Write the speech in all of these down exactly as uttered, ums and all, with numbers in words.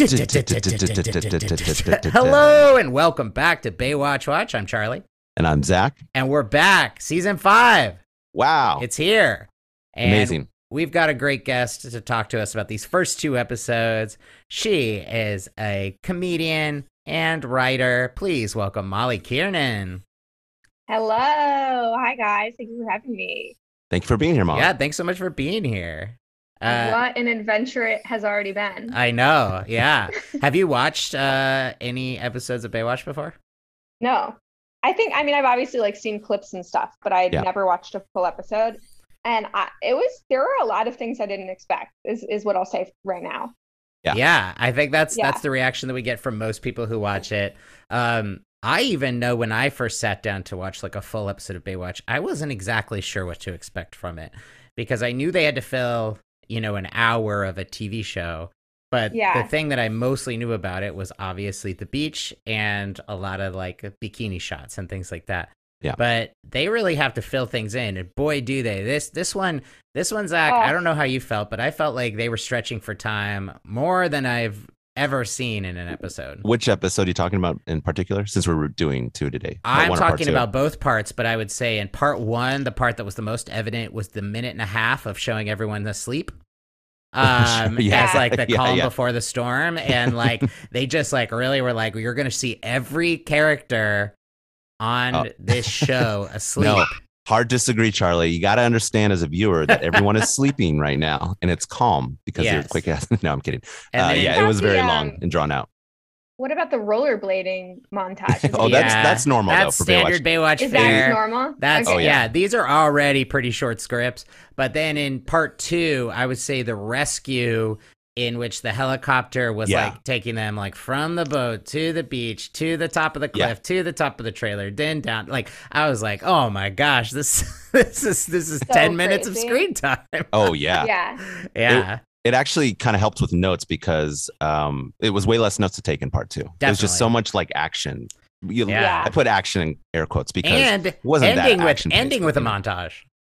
Hello and welcome back to Baywatch Watch. I'm Charlie. And I'm Zach. And we're back. Season five. Wow. It's here. And amazing. We've got a great guest to talk to us about these first two episodes. She is a comedian and writer. Please welcome Molly Kiernan. Hello. Hi, guys. Thank you for having me. Thank you for being here, Molly. Yeah, thanks so much for being here. Uh, what an adventure it has already been. I know, yeah. Have you watched uh, any episodes of Baywatch before? No. I think, I mean, I've obviously like seen clips and stuff, but I'd Yeah. never watched a full episode. And I, it was, there were a lot of things I didn't expect, is, is what I'll say right now. Yeah. Yeah, I think that's Yeah. that's the reaction that we get from most people who watch it. Um, I even know when I first sat down to watch like a full episode of Baywatch, I wasn't exactly sure what to expect from it because I knew they had to fill, you know, an hour of a T V show. But Yeah. the thing that I mostly knew about it was obviously the beach and a lot of like bikini shots and things like that. Yeah. But they really have to fill things in, and boy, do they! This this one, this one, Zach. Oh. I don't know how you felt, but I felt like they were stretching for time more than I've ever seen in an episode. Which episode are you talking about in particular? Since we're doing two today. Part I'm one or part talking two? about both parts, but I would say in part one, the part that was the most evident was the minute and a half of showing everyone asleep. Um, Yeah. as like the Yeah, calm yeah. before the storm, and like they just like really were like, you're gonna see every character on Oh. this show asleep. No, hard disagree, Charlie. You got to understand as a viewer that everyone is sleeping right now, and it's calm because Yes. they're quick ass. No, I'm kidding. And Uh, then- yeah, it was very Um, long and drawn out. What about the rollerblading montage? Is Oh, it- that's that's normal That's though for Baywatch. standard Baywatch is fare. that normal? That's Okay. Oh, yeah. yeah. These are already pretty short scripts, but then in part two, I would say the rescue, in which the helicopter was Yeah. like taking them like from the boat to the beach to the top of the cliff Yeah. to the top of the trailer, then down. Like I was like, oh my gosh, this this is this is So ten minutes of crazy. screen time. Oh yeah. Yeah. Yeah, It actually kind of helped with notes because um, it was way less notes to take in part two. It was just so Definitely. much like action. You- Yeah. I put action in air quotes because and it wasn't that ending with action-paced, ending with a you know? montage.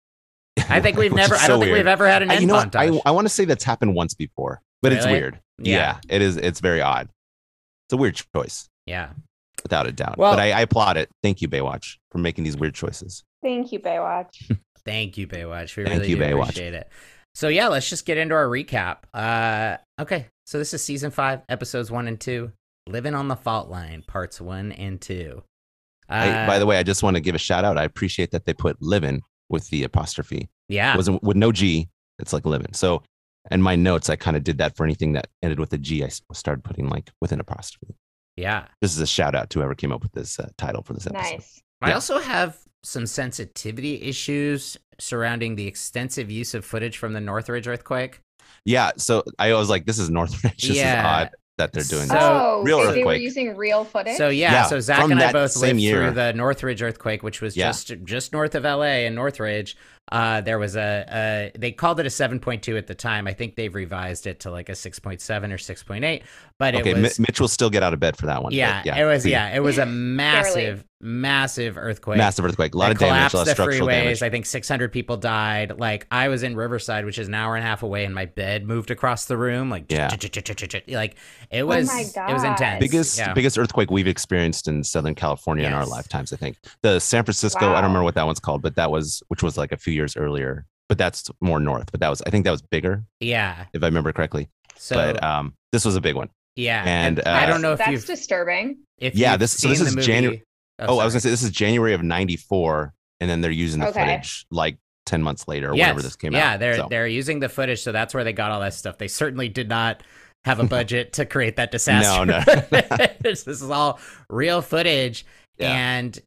I think we've Which never. is I don't so think weird. we've ever had an Uh, end you know what? montage. I, I want to say that's happened once before, but it's Really? weird. Yeah. Yeah. it is. It's very odd. It's a weird choice, yeah. without a doubt. Well- but I, I applaud it. Thank you, Baywatch, for making these weird choices. Thank you, Baywatch. Thank you, Baywatch. We Thank really you, do Baywatch. appreciate it. So yeah, let's just get into our recap. Uh, okay, so this is season five, episodes one and two. Living on the Fault Line, parts one and two. Uh, I, by the way, I just want to give a shout out. I appreciate that they put "living" with the apostrophe. yeah, It wasn't with no G. It's like "living." So, in my notes, I kind of did that for anything that ended with a G. I s- started putting like with an apostrophe. yeah. This is a shout out to whoever came up with this uh, title for this episode. Nice. I Yeah. also have some sensitivity issues surrounding the extensive use of footage from the Northridge earthquake. Yeah. So I was like, this is Northridge. This Yeah. is odd that they're doing So- this. oh, real they, they were earthquake. using real footage? So yeah, Yeah, so Zach from and I that both same lived year. through the Northridge earthquake, which was Yeah. just just north of L A in Northridge. Uh, there was a, a they called it a seven point two at the time. I think they've revised it to like a six point seven or six point eight. But Okay, it was Mi- Mitch will still get out of bed for that one. but yeah, yeah, it was see. yeah, it was a massive, massive earthquake. Massive earthquake. A lot It of damage, a collapsed lot of the structural freeways. damage. I think six hundred people died. Like I was in Riverside, which is an hour and a half away, and my bed moved across the room. Like Yeah. like it was my it was God. intense. biggest yeah. biggest earthquake we've experienced in Southern California in our Yes. lifetimes, I think. The San Francisco, I Wow. don't remember what that one's called, but that was which was like a few years earlier. But that's more north. But that was I think that was bigger, yeah. if I remember correctly. So but um this was a big one. yeah, and, I uh, don't know if That's you've disturbing. if Yeah, you've this- so this seen is the Janu- movie- Oh, I was sorry. gonna say this is January of ninety-four, and then they're using the Okay. footage like ten months later or Yes. whenever this came yeah, out. they're So, they're using the footage, so that's where they got all that stuff. They certainly did not have a budget to create that disaster. No, no. this is all real footage, Yeah. and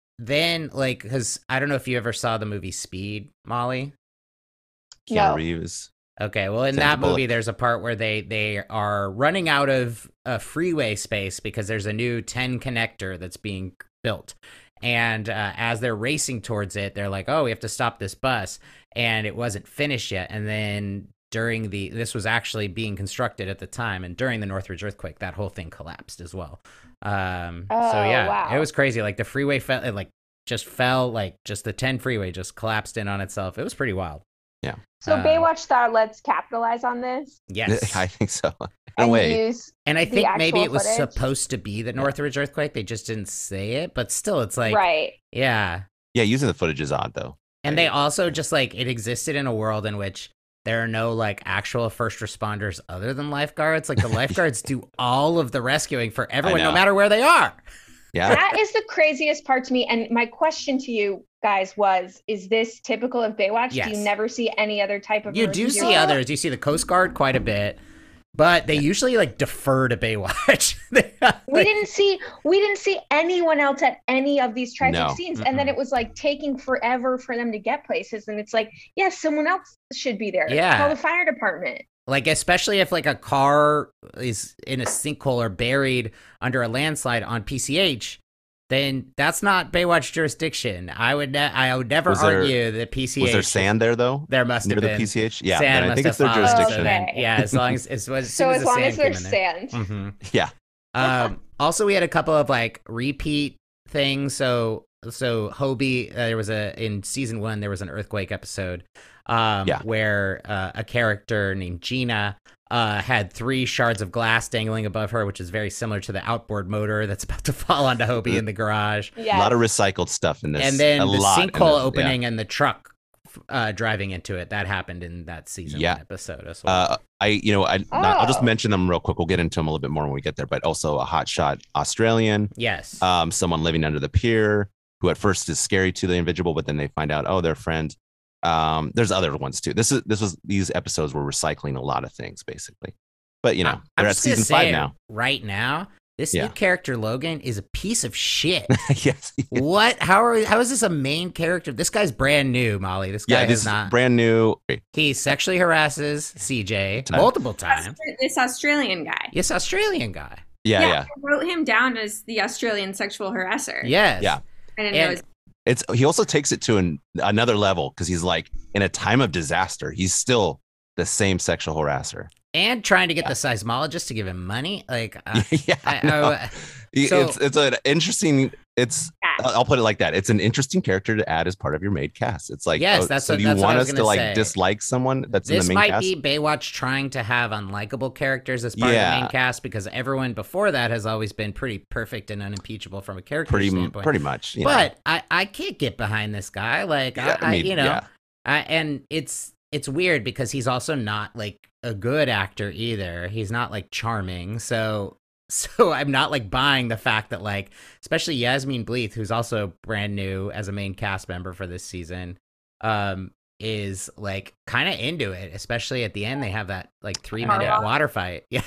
then like because I don't know if you ever saw the movie Speed, Molly. Keanu No. Reeves. Okay, well, in Sandra that movie, Bullock. there's a part where they they are running out of a freeway space because there's a new ten connector that's being built, and uh, as they're racing towards it, they're like, "Oh, we have to stop this bus," and it wasn't finished yet. And then during the this was actually being constructed at the time, and during the Northridge earthquake, that whole thing collapsed as well. Um, so Oh, yeah, wow. it was crazy. Like the freeway fell, it like just fell, like just the ten freeway just collapsed in on itself. It was pretty wild. So Uh, Baywatch thought, let's capitalize on this. Yes. I think so. No and way. use And I the think maybe actual it was footage. supposed to be the Northridge earthquake. They just didn't say it, but still, it's like, right. yeah. Yeah, using the footage is odd though. And Like, they also just like it existed in a world in which there are no like actual first responders other than lifeguards. Like the lifeguards do all of the rescuing for everyone, no know. matter where they are. yeah. That is the craziest part to me. And my question to you guys was, is this typical of Baywatch? Yes. Do you never see any other type of You do emergency see rescue? others. You see the Coast Guard quite a bit, but they usually like defer to Baywatch. They, We like, didn't see we didn't see anyone else at any of these tragic No. scenes. And then Mm-mm. it was like taking forever for them to get places. And it's like, yes, yeah, someone else should be there. Yeah. Call the fire department. Like, especially if like a car is in a sinkhole or buried under a landslide on P C H, then that's not Baywatch jurisdiction. I would ne- I would never Was there- argue that P C H Was there sand there though? There must Near have the been P C H? Yeah, sand then I must think have it's their followed, jurisdiction. so then- Okay. yeah, as long as as, as, So soon as the long sand as there's came in sand. there. Mhm. Yeah. Um, also, we had a couple of like repeat things. So, so Hobie, uh, there was a in season one, there was an earthquake episode, um, Yeah. where uh, a character named Gina uh, had three shards of glass dangling above her, which is very similar to the outboard motor that's about to fall onto Hobie in the garage. Yes. A lot of recycled stuff in this. And then a the lot in sinkhole this, opening and the truck uh, driving into it. That happened in that season Yeah. one episode as Yeah. well. Uh, I, you know, I, not, I'll just Oh. mention them real quick. We'll get into them a little bit more when we get there. But also a hotshot Australian, yes. um, someone living under the pier who at first is scary to the individual, but then they find out, oh, they're friends. Um, there's other ones too. This is this was these episodes were recycling a lot of things basically. But you know, I'm they're at just gonna season say five it now. Right now, this Yeah. new character Logan is a piece of shit. yes. What? How are? How is this a main character? This guy's brand new, Molly. This guy Yeah, is this is not. brand new. He sexually harasses C J Time. multiple times. This Australian guy. Yes, Australian guy. Yeah, yeah. I wrote him down as the Australian sexual harasser. Yes. Yeah. I didn't know. And- His- It's he also takes it to an, another level because he's like in a time of disaster, he's still the same sexual harasser. And trying to get the seismologist to give him money. Like, uh, yeah, I, no. I, He- so- it's it's an interesting. It's Yeah. I'll put it like that. It's an interesting character to add as part of your main cast. It's like, Yes, oh, that's so what- do you that's what I want was us to gonna like say. dislike someone that's in this the main might cast? be Baywatch trying to have unlikable characters as part of Yeah. the main cast because everyone before that has always been pretty perfect and unimpeachable from a character pretty standpoint. pretty much. you know. But I, I can't get behind this guy. Like, Yeah, I, I mean, I, you know, yeah. I, and it's it's weird because he's also not like a good actor either. He's not like charming. So so I'm not like buying the fact that like, especially Yasmin Bleeth, who's also brand new as a main cast member for this season, um, is like kind of into it. Especially at the end, they have that like three minute Yeah. water fight. Yeah.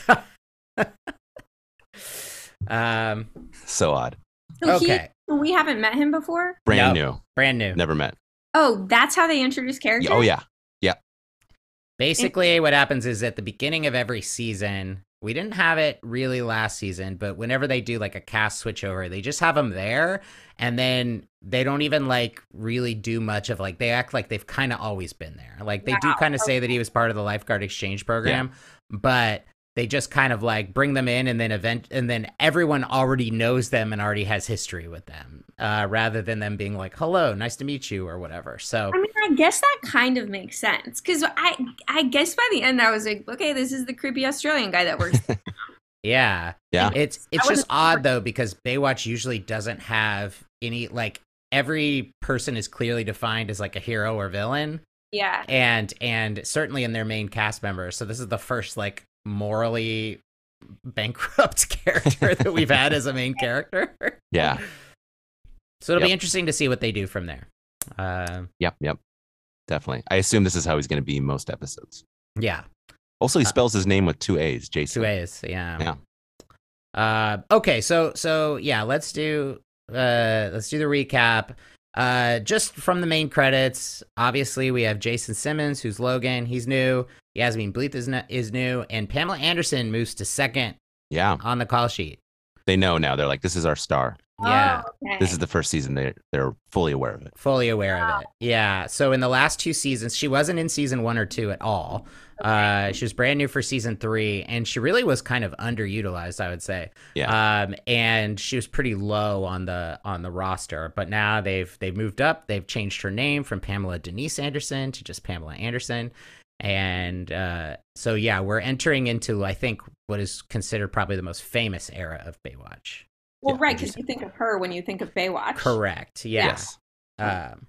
um. so odd. so he- Okay. we haven't met him before. Brand No. new, Brand new. never met. Oh, that's how they introduce characters. Oh yeah, Basically, what happens is at the beginning of every season, we didn't have it really last season, but whenever they do like a cast switchover, they just have them there, and then they don't even like really do much of like they act like they've kind of always been there. Like they do Wow. kind of say that he was part of the lifeguard exchange program, but they just kind of like bring them in and then event and then everyone already knows them and already has history with them, uh, rather than them being like, "Hello, nice to meet you" or whatever. So I mean, I guess that kind of makes sense because I, I guess by the end I was like, okay, this is the creepy Australian guy that works. yeah. yeah. It's it's I just wasn't- odd though because Baywatch usually doesn't have any like every person is clearly defined as like a hero or villain, yeah. and and certainly in their main cast members. So this is the first like morally bankrupt character that we've had as a main character. yeah. So it'll be Yep. interesting to see what they do from there. Uh, Yep, yep. Definitely. I assume this is how he's going to be most episodes. yeah, Also, he Uh, spells his name with two A's, Jason. two A's. Yeah. Yeah. Uh, okay, so so yeah, let's do uh let's do the recap. Uh, just from the main credits, obviously we have Jason Simmons, who's Logan. He's new. Yasmin Bleeth is n- is new, and Pamela Anderson moves to second Yeah. on the call sheet. They know now. They're like, this is our star. Yeah. Oh, okay. This is the first season. They they're fully aware of it. Fully aware of it. Yeah. So in the last two seasons, she wasn't in season one or two at all. Uh, she was brand new for season three, and she really was kind of underutilized, I would say. Yeah. Um, and she was pretty low on the on the roster. But now they've they've moved up. They've changed her name from Pamela Denise Anderson to just Pamela Anderson. And uh, so, yeah, we're entering into, I think, what is considered probably the most famous era of Baywatch. Well, Yeah, right, would you because say- you think of her when you think of Baywatch. Correct. Yeah. Yes. Um,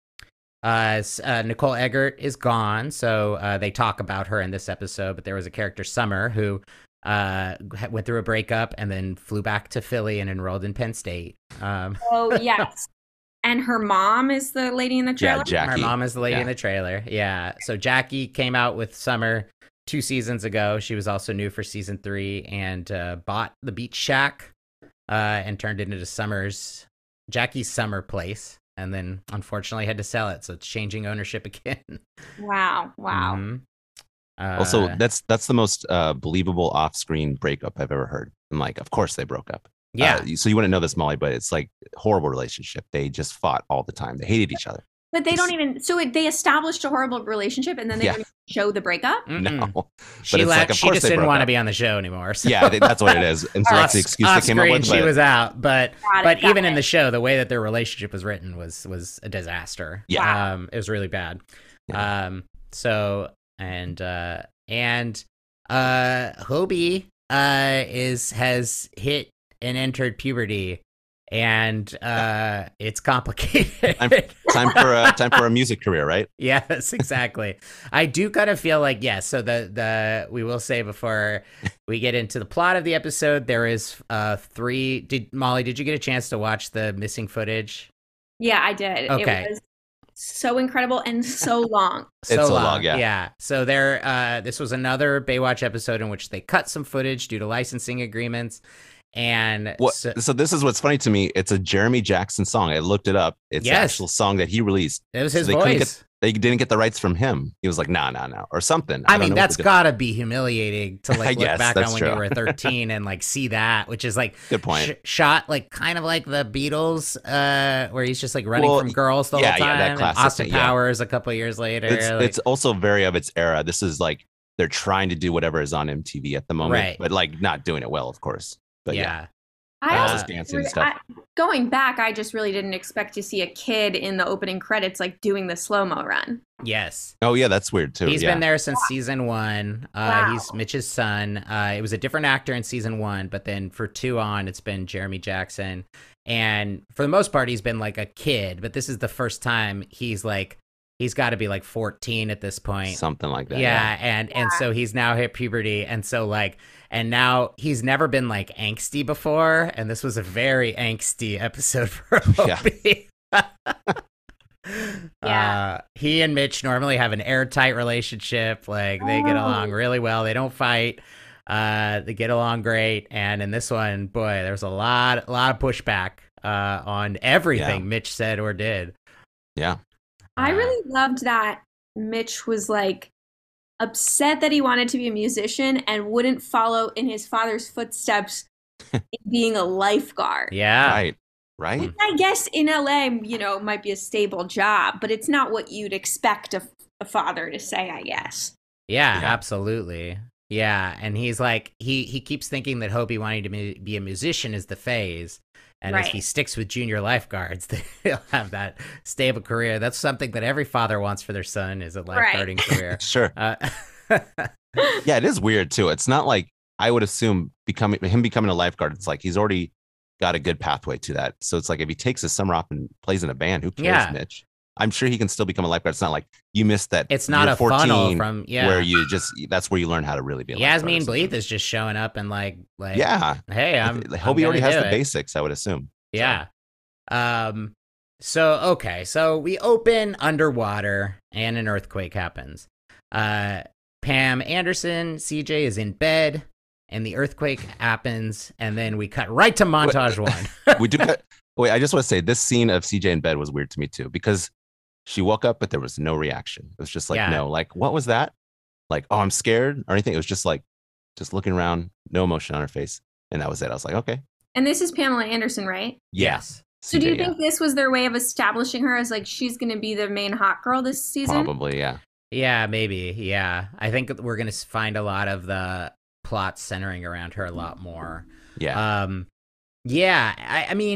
uh, s- uh, Nicole Eggert is gone, so uh, they talk about her in this episode. But there was a character, Summer, who uh, ha- went through a breakup and then flew back to Philly and enrolled in Penn State. Um, Oh, yes. And her mom is the lady in the Yeah, trailer? Jackie. Her mom is the lady Yeah. in the trailer. Yeah. So Jackie came out with Summer two seasons ago. She was also new for season three and uh, bought the Beach Shack uh, and turned it into Summer's Jackie's summer place. And then unfortunately had to sell it. So it's changing ownership again. Wow, wow. Mhm. Uh, Also, that's that's the most uh, believable off-screen breakup I've ever heard. I'm like, of course they broke up. yeah. Uh, so you wouldn't know this, Molly, but it's like horrible relationship. They just fought all the time. They hated each other. But they don't It's- even, so it, they established a horrible relationship and then they Yeah. don't even show the breakup? Mm-mm. No, but She it's left. like, of she course just they didn't broke want to up. be on the show anymore. So. Yeah, they- that's what it is. And so that's the excuse they came up Off-screen, with. she but- was out, but Got it, but got even in it. the show, the way that their relationship was written was was a disaster. Yeah. um, it was really bad. Yeah. Um, so and uh and uh, Hobie uh is has hit and entered puberty, and uh, it's complicated. I'm- time for a time for a music career, right? Yes, exactly. I do kind of feel like yes. So the the we will say before we get into the plot of the episode, there is uh three. Did Molly? Did you get a chance to watch the missing footage? Yeah, I did. Okay. It was so incredible and so long. It's so long, yeah. Yeah. So there. Uh, this was another Baywatch episode in which they cut some footage due to licensing agreements, and What, so, so, this is what's funny to me. It's a Jeremy Jackson song. I looked it up. It's Yes. an actual song that he released. it was so his they couldn't voice. They didn't get the rights from him. He was like, nah, nah, nah, or something. I, don't mean, know what that's they did. gotta be humiliating to like look Yes, back on that's when you true. were thirteen and like see that, which is like Good point. sh- shot like kind of like the Beatles, uh, where he's just like running Well, from girls the yeah, whole yeah, time. that and classic Austin thing, yeah. Powers a couple years later. It's, like- it's also very of its era. This is like they're trying to do whatever is on M T V at the moment, Right. but like not doing it well, of course. But yeah, yeah. I Uh, also, just dancing and stuff. I, going back, I just really didn't expect to see a kid in the opening credits like doing the slow mo run. Yes. Oh yeah, that's weird too. He's yeah. been there since season one. Uh, Wow. He's Mitch's son. Uh, it was a different actor in season one, but then for two on, it's been Jeremy Jackson. And for the most part, he's been like a kid, but this is the first time he's like, he's got to be like fourteen at this point. Something like that. yeah, and and so he's now hit puberty, and so like, and now he's never been like angsty before, and this was a very angsty episode for Yeah. Hobie. Yeah. Uh, he and Mitch normally have an airtight relationship. Like they get along Oh. really well. They don't fight. Uh, they get along great. And in this one, boy, there's a lot, a lot of pushback uh, on everything Yeah. Mitch said or did. Yeah. I Uh, really loved that Mitch was like upset that he wanted to be a musician and wouldn't follow in his father's footsteps in being a lifeguard. Yeah. Right. Right. I guess in L A, you know, might be a stable job, but it's not what you'd expect a, a father to say, I guess. Yeah, Yeah. absolutely. Yeah, and he's like he he keeps thinking that Hobie wanting to mu- be a musician is the phase, and if Right. he sticks with junior lifeguards, then he'll have that stable career. That's something that every father wants for their son is a Right. lifeguarding career. Sure. Uh, Yeah, it is weird too. It's not like I would assume becoming him becoming a lifeguard. It's like he's already got a good pathway to that. So it's like if he takes his summer off and plays in a band, who cares, Yeah. Mitch? I'm sure he can still become a lifeguard. It's not like you missed that. it's not year a funnel fourteen from yeah. where you just that's where you learn how to really be a lifeguard or Yasmin something. Bleeth is just showing up and like like Yeah. hey, I'm I I'm hope he already gonna has do the it. basics, I would assume. Yeah. Um so okay, so we open underwater and an earthquake happens. Uh Pam Anderson, C J is in bed and the earthquake happens and then we cut right to montage one. We do cut, wait, I just want to say this scene of C J in bed was weird to me too, because she woke up, but there was no reaction. It was just like, Yeah. no, like, what was that? Like, oh, I'm scared or anything. It was just like, just looking around, no emotion on her face. And that was it. I was like, okay. And this is Pamela Anderson, right? Yes. So do you C J, yeah. think this was their way of establishing her as like she's going to be the main hot girl this season? Probably, yeah. Yeah, maybe. Yeah. I think we're going to find a lot of the plot centering around her a lot more. Yeah. Um, yeah, I, I mean,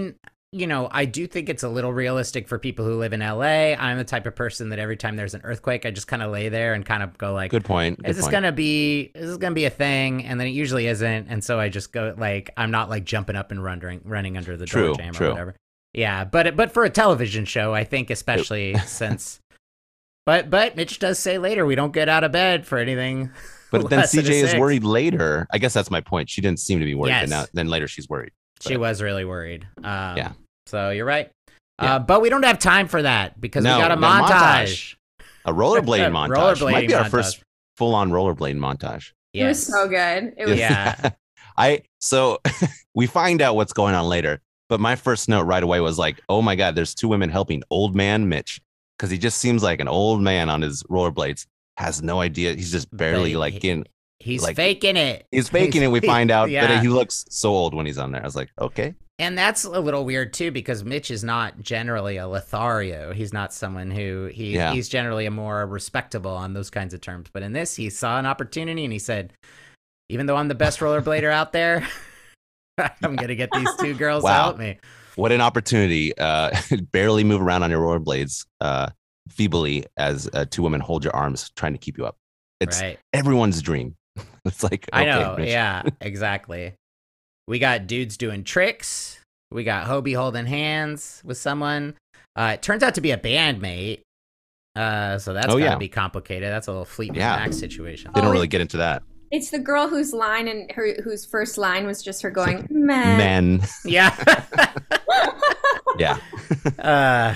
you know, I do think it's a little realistic for people who live in L A. I'm the type of person that every time there's an earthquake, I just kind of lay there and kind of go like, Good point. Good is this point. gonna be is this gonna be a thing? And then it usually isn't, and so I just go like I'm not like jumping up and running running under the True, door jam true. or whatever. Yeah, but but for a television show, I think especially since, but but Mitch does say later we don't get out of bed for anything. But then less than a C J is six. worried later. I guess that's my point. She didn't seem to be worried, Yes. but now then later she's worried. She was really worried. Um, Yeah. So you're right. Yeah. Uh, but we don't have time for that because No, we got a we got a montage. A rollerblading montage. Rollerblading Might be our montage. first full-on rollerblading montage. It was Yes. so good. It was Yeah. I so we find out what's going on later, but my first note right away was like, oh my God, there's two women helping old man Mitch. Because he just seems like an old man on his rollerblades, has no idea. He's just barely But like he- in He's like- faking it. he's faking it. We find out, Yeah. but he looks so old when he's on there. I was like, okay. And that's a little weird too, because Mitch is not generally a Lothario. He's not someone who he Yeah. he's generally a more respectable on those kinds of terms. But in this, he saw an opportunity and he said, even though I'm the best rollerblader out there, I'm gonna get these two girls to Wow. help me. What an opportunity. Uh, barely move around on your rollerblades uh, feebly as uh, two women hold your arms trying to keep you up. It's Right. everyone's dream. It's like, I okay, know. Mitch. Yeah, exactly. We got dudes doing tricks. We got Hobie holding hands with someone. Uh, it turns out to be a bandmate. Uh, so that's Oh, gotta yeah. be complicated. That's a little Fleetwood Yeah. Mac situation. Didn't Oh, really it- get into that. It's the girl whose line and her whose first line was just her going, man. Men. Yeah. Yeah. uh,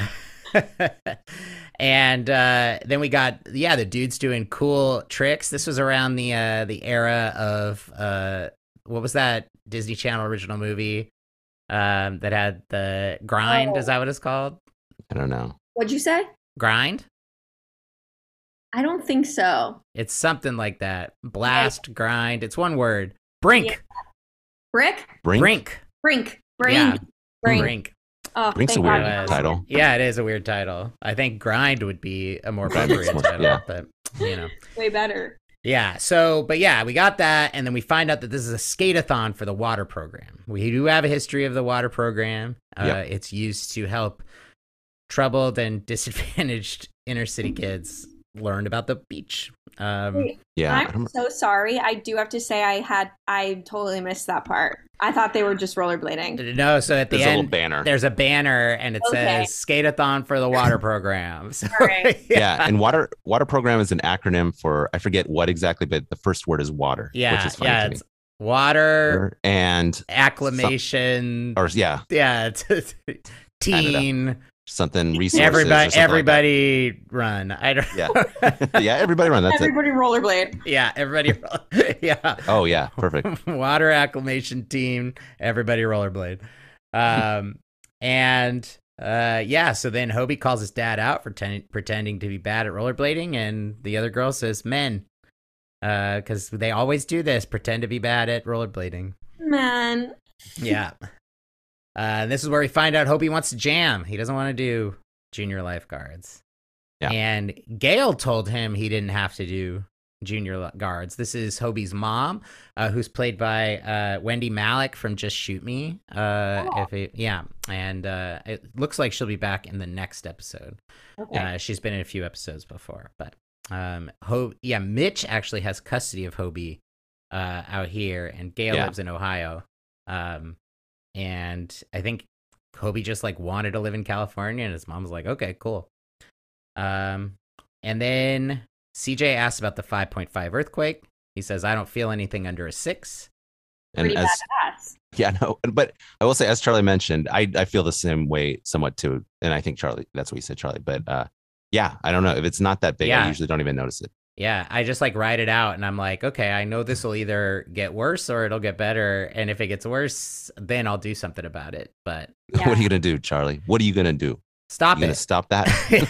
and uh, then we got yeah the dudes doing cool tricks. This was around the uh, the era of uh, what was that Disney Channel original movie um, that had the grind? Oh. Is that what it's called? I don't know. What'd you say? Grind? I don't think so. It's something like that. Blast, grind. It's one word. Brink. Yeah. Brick? Brink? Brink. Brink. Brain. Yeah. Brink. Brink. Oh, Brink's a thank weird God. God. title. Yeah, it is a weird title. I think grind would be a more Grind makes appropriate more- title, yeah. but you know. Way better. Yeah, so, but yeah, we got that, and then we find out that this is a skate-a-thon for the water program. We do have a history of the water program. Uh, Yep. It's used to help troubled and disadvantaged inner city kids learn about the beach. Um, Wait, Yeah. I I'm don't- so sorry. I do have to say I had I totally missed that part. I thought they were just rollerblading. no, so at the There's a little end, banner. there's a banner, and it Okay. says skate-a-thon for the water program. So, All right. Yeah. And water water program is an acronym for I forget what exactly, but the first word is water. yeah, Which is funny yeah, to me. it's water, And acclimation, or yeah, yeah, it's teen. something resources. or Everybody, something like that. everybody run. I don't. Yeah. Yeah, everybody run. That's it. Everybody rollerblade. yeah, everybody. yeah, Oh yeah, perfect. water acclimation team. Everybody rollerblade. Um, and uh, yeah. So then Hobie calls his dad out for ten- pretending to be bad at rollerblading, and the other girl says, "Men," because they always do this: pretend to be bad at rollerblading. Man. Yeah. Uh, this is where we find out Hobie wants to jam. He doesn't want to do junior lifeguards. Yeah. And Gail told him he didn't have to do junior li- guards. This is Hobie's mom, uh, who's played by uh, Wendy Malick from Just Shoot Me. Uh, Oh. if it, yeah, and uh, it looks like she'll be back in the next episode. Okay. Uh, she's been in a few episodes before, but um, Ho- yeah, Mitch actually has custody of Hobie uh, out here, and Gail Yeah. lives in Ohio. Um, and I think Hobie just like wanted to live in California, and his mom was like, "Okay, cool." Um, and then C J asks about the five point five earthquake. He says, "I don't feel anything under a six." And Pretty as badass. yeah, no, but I will say, as Charlie mentioned, I I feel the same way somewhat too. And I think Charlie, that's what you said, Charlie. But uh, yeah, I don't know if it's not that big. Yeah. I usually don't even notice it. Yeah, I just like write it out, and I'm like, okay, I know this will either get worse or it'll get better, and if it gets worse, then I'll do something about it. But Yeah. What are you gonna do, Charlie? What are you gonna do? stop You gonna it. stop that?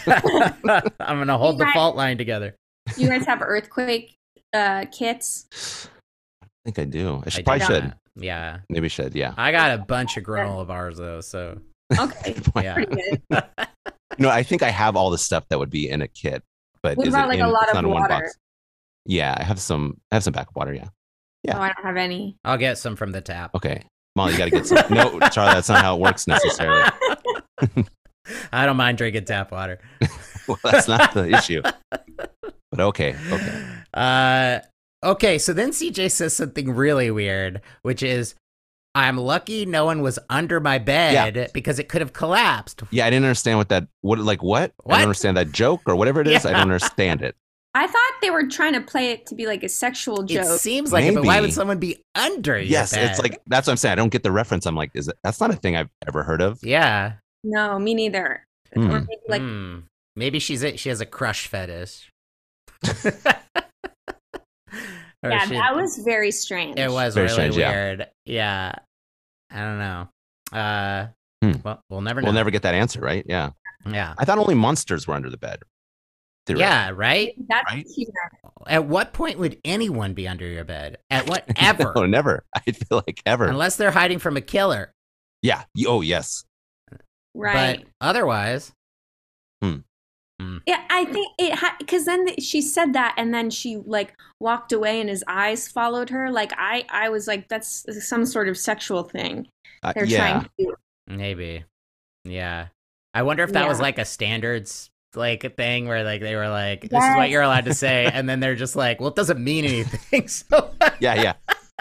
I'm gonna hold the Right. fault line together. You guys have earthquake uh, kits? I think I do. I should, I probably do should. not. Yeah, Maybe should. Yeah. I got a bunch of granola bars though, so Okay. Good point. yeah. Pretty good. No, I think I have all the stuff that would be in a kit, but What is about, it like, in, a lot it's of not in one water? box. Yeah, I have some. I have some backup water. Yeah. Yeah. Oh, I don't have any. I'll get some from the tap. Okay. Molly, you got to get some. No, Charlie, that's not how it works necessarily. I don't mind drinking tap water. Well, that's not the issue. But okay, okay. Uh, okay, so then C J says something really weird, which is, I'm lucky no one was under my bed Yeah. because it could have collapsed. Yeah, I didn't understand what that. What like what? I What? don't understand that joke or whatever it is. I Yeah. don't understand it. I thought they were trying to play it to be like a sexual It joke. seems like it, but why Maybe. would someone be under your Yes, bed? it's like that's what I'm saying. I don't get the reference. I'm like, is it? That's not a thing I've ever heard of. Yeah. No, me neither. Hmm. Or maybe like Hmm. Maybe she's a, she has a crush fetish. Or yeah, she- that was very strange. It was Very really strange, yeah. weird. Yeah. I don't know. Uh, Hmm. Well, we'll never know. We'll never get that answer, right? Yeah. Yeah. I thought only monsters were under the bed. Theoretically. Yeah, right? That's Right? yeah. At what point would anyone be under your bed? At what ever? No, never. I feel like ever. Unless they're hiding from a killer. yeah. Y- Oh, yes. right. But otherwise, Yeah, I think it had because then th- she said that, and then she like walked away, and his eyes followed her. Like I, I was like, that's some sort of sexual thing Uh, they're yeah. trying to do. maybe. Yeah. I wonder if that was Yeah. like a standards like a thing where like they were like, this is what Yes. you're allowed to say, and then they're just like, well, it doesn't mean anything. So Yeah. Yeah.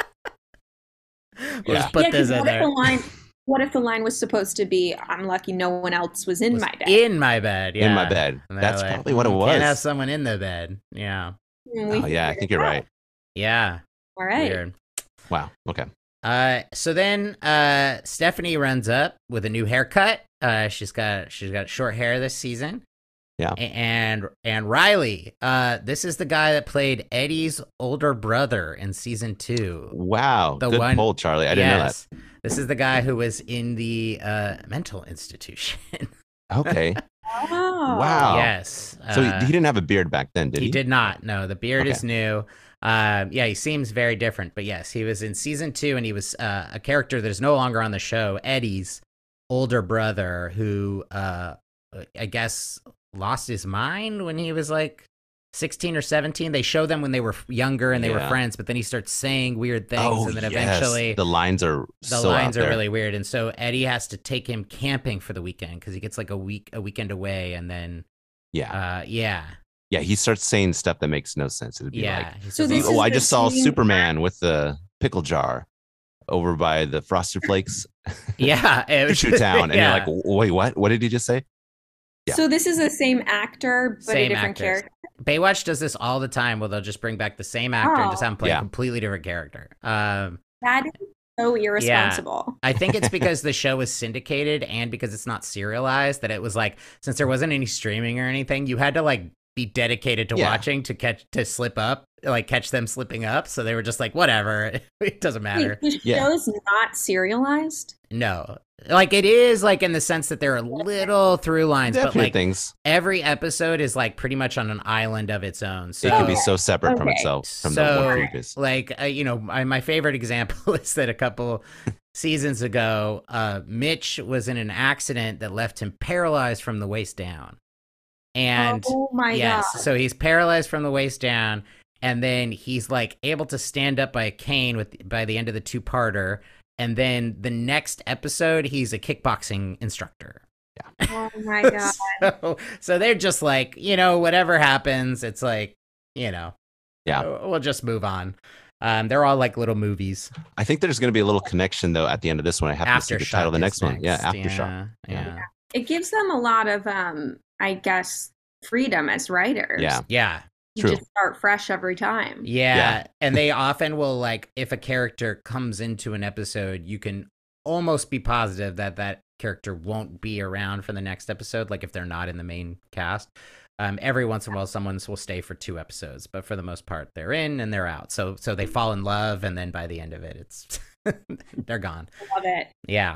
we'll Yeah. just put yeah, this because in what if there. the line? What if the line was supposed to be, "I'm lucky no one else was in Was my bed." In my bed. Yeah. In my bed. And they're That's like, probably what it "Mm, Can't have was. someone in the bed. Yeah. And we Oh, yeah. I figured think it you're out. right. Yeah. All right. Weird. Wow. Okay. Uh, so then uh, Stephanie runs up with a new haircut. Uh, she's got she's got short hair this season. Yeah. A- And and Riley, uh, this is the guy that played Eddie's older brother in season two. Wow. The Good one- poll, Charlie. I didn't Yes. This is the guy who was in the uh, mental institution. know that. Okay. Oh. Wow. Yes. So Uh, he, he didn't have a beard back then, did he? He did not. No, the beard Okay. is new. Um, yeah, he seems very different. But yes, he was in season two, and he was uh, a character that is no longer on the show. Eddie's older brother, who uh, I guess lost his mind when he was like sixteen or seventeen. They show them when they were younger and they were Yeah. friends, but then he starts saying weird things, Oh, and then yes. eventually the lines are the so lines out are there. really weird. And so Eddie has to take him camping for the weekend because he gets like a week a weekend away, and then Yeah. uh, yeah, Yeah. He starts saying stuff that makes no sense. It'd be yeah. like, He So says, this oh, is I the just saw same- Superman with the pickle jar over by the Frosted Flakes yeah, it was Choo Town. And yeah. you're like, wait, what? What did he just say? Yeah. So this is the same actor, but Same a different actors. character. Baywatch does this all the time where they'll just bring back the same actor and just Oh. have him play Yeah. a completely different character. Um, That is so irresponsible. I think it's because the show is syndicated and because it's not serialized that it was like, since there wasn't any streaming or anything, you had to like be dedicated to Yeah. watching to catch, to slip up, like catch them slipping up. So they were just like, whatever, it doesn't matter. Wait, the Yeah. show's not serialized. No, like it is like in the sense that there are little through lines, but Definite like things. every episode is like pretty much on an island of its own. So It can be Okay. so separate from Okay. itself, from So, the one previous. like uh, you know, my, my favorite example is that a couple seasons ago, uh, Mitch was in an accident that left him paralyzed from the waist down, and oh my yes, god. so he's paralyzed from the waist down, and then he's like able to stand up by a cane with by the end of the two parter, and then the next episode he's a kickboxing instructor. Oh my god. so, so they're just like, you know, whatever happens, it's like, you know, Yeah. we'll just move on. Um, they're all like little movies. I think there's going to be a little connection though at the end of this one. I have to see the Aftershock title of the is next one. Yeah, Aftershock. Yeah, Yeah. yeah, It gives them a lot of um I guess freedom as writers. Yeah. yeah, You True. just start fresh every time. yeah. Yeah. And they often will like, if a character comes into an episode, you can almost be positive that that character won't be around for the next episode. Like if they're not in the main cast. Um, every once in a while, someone will stay for two episodes, but for the most part, they're in and they're out. So, so they fall in love, and then by the end of it, it's they're gone. Love it. Yeah.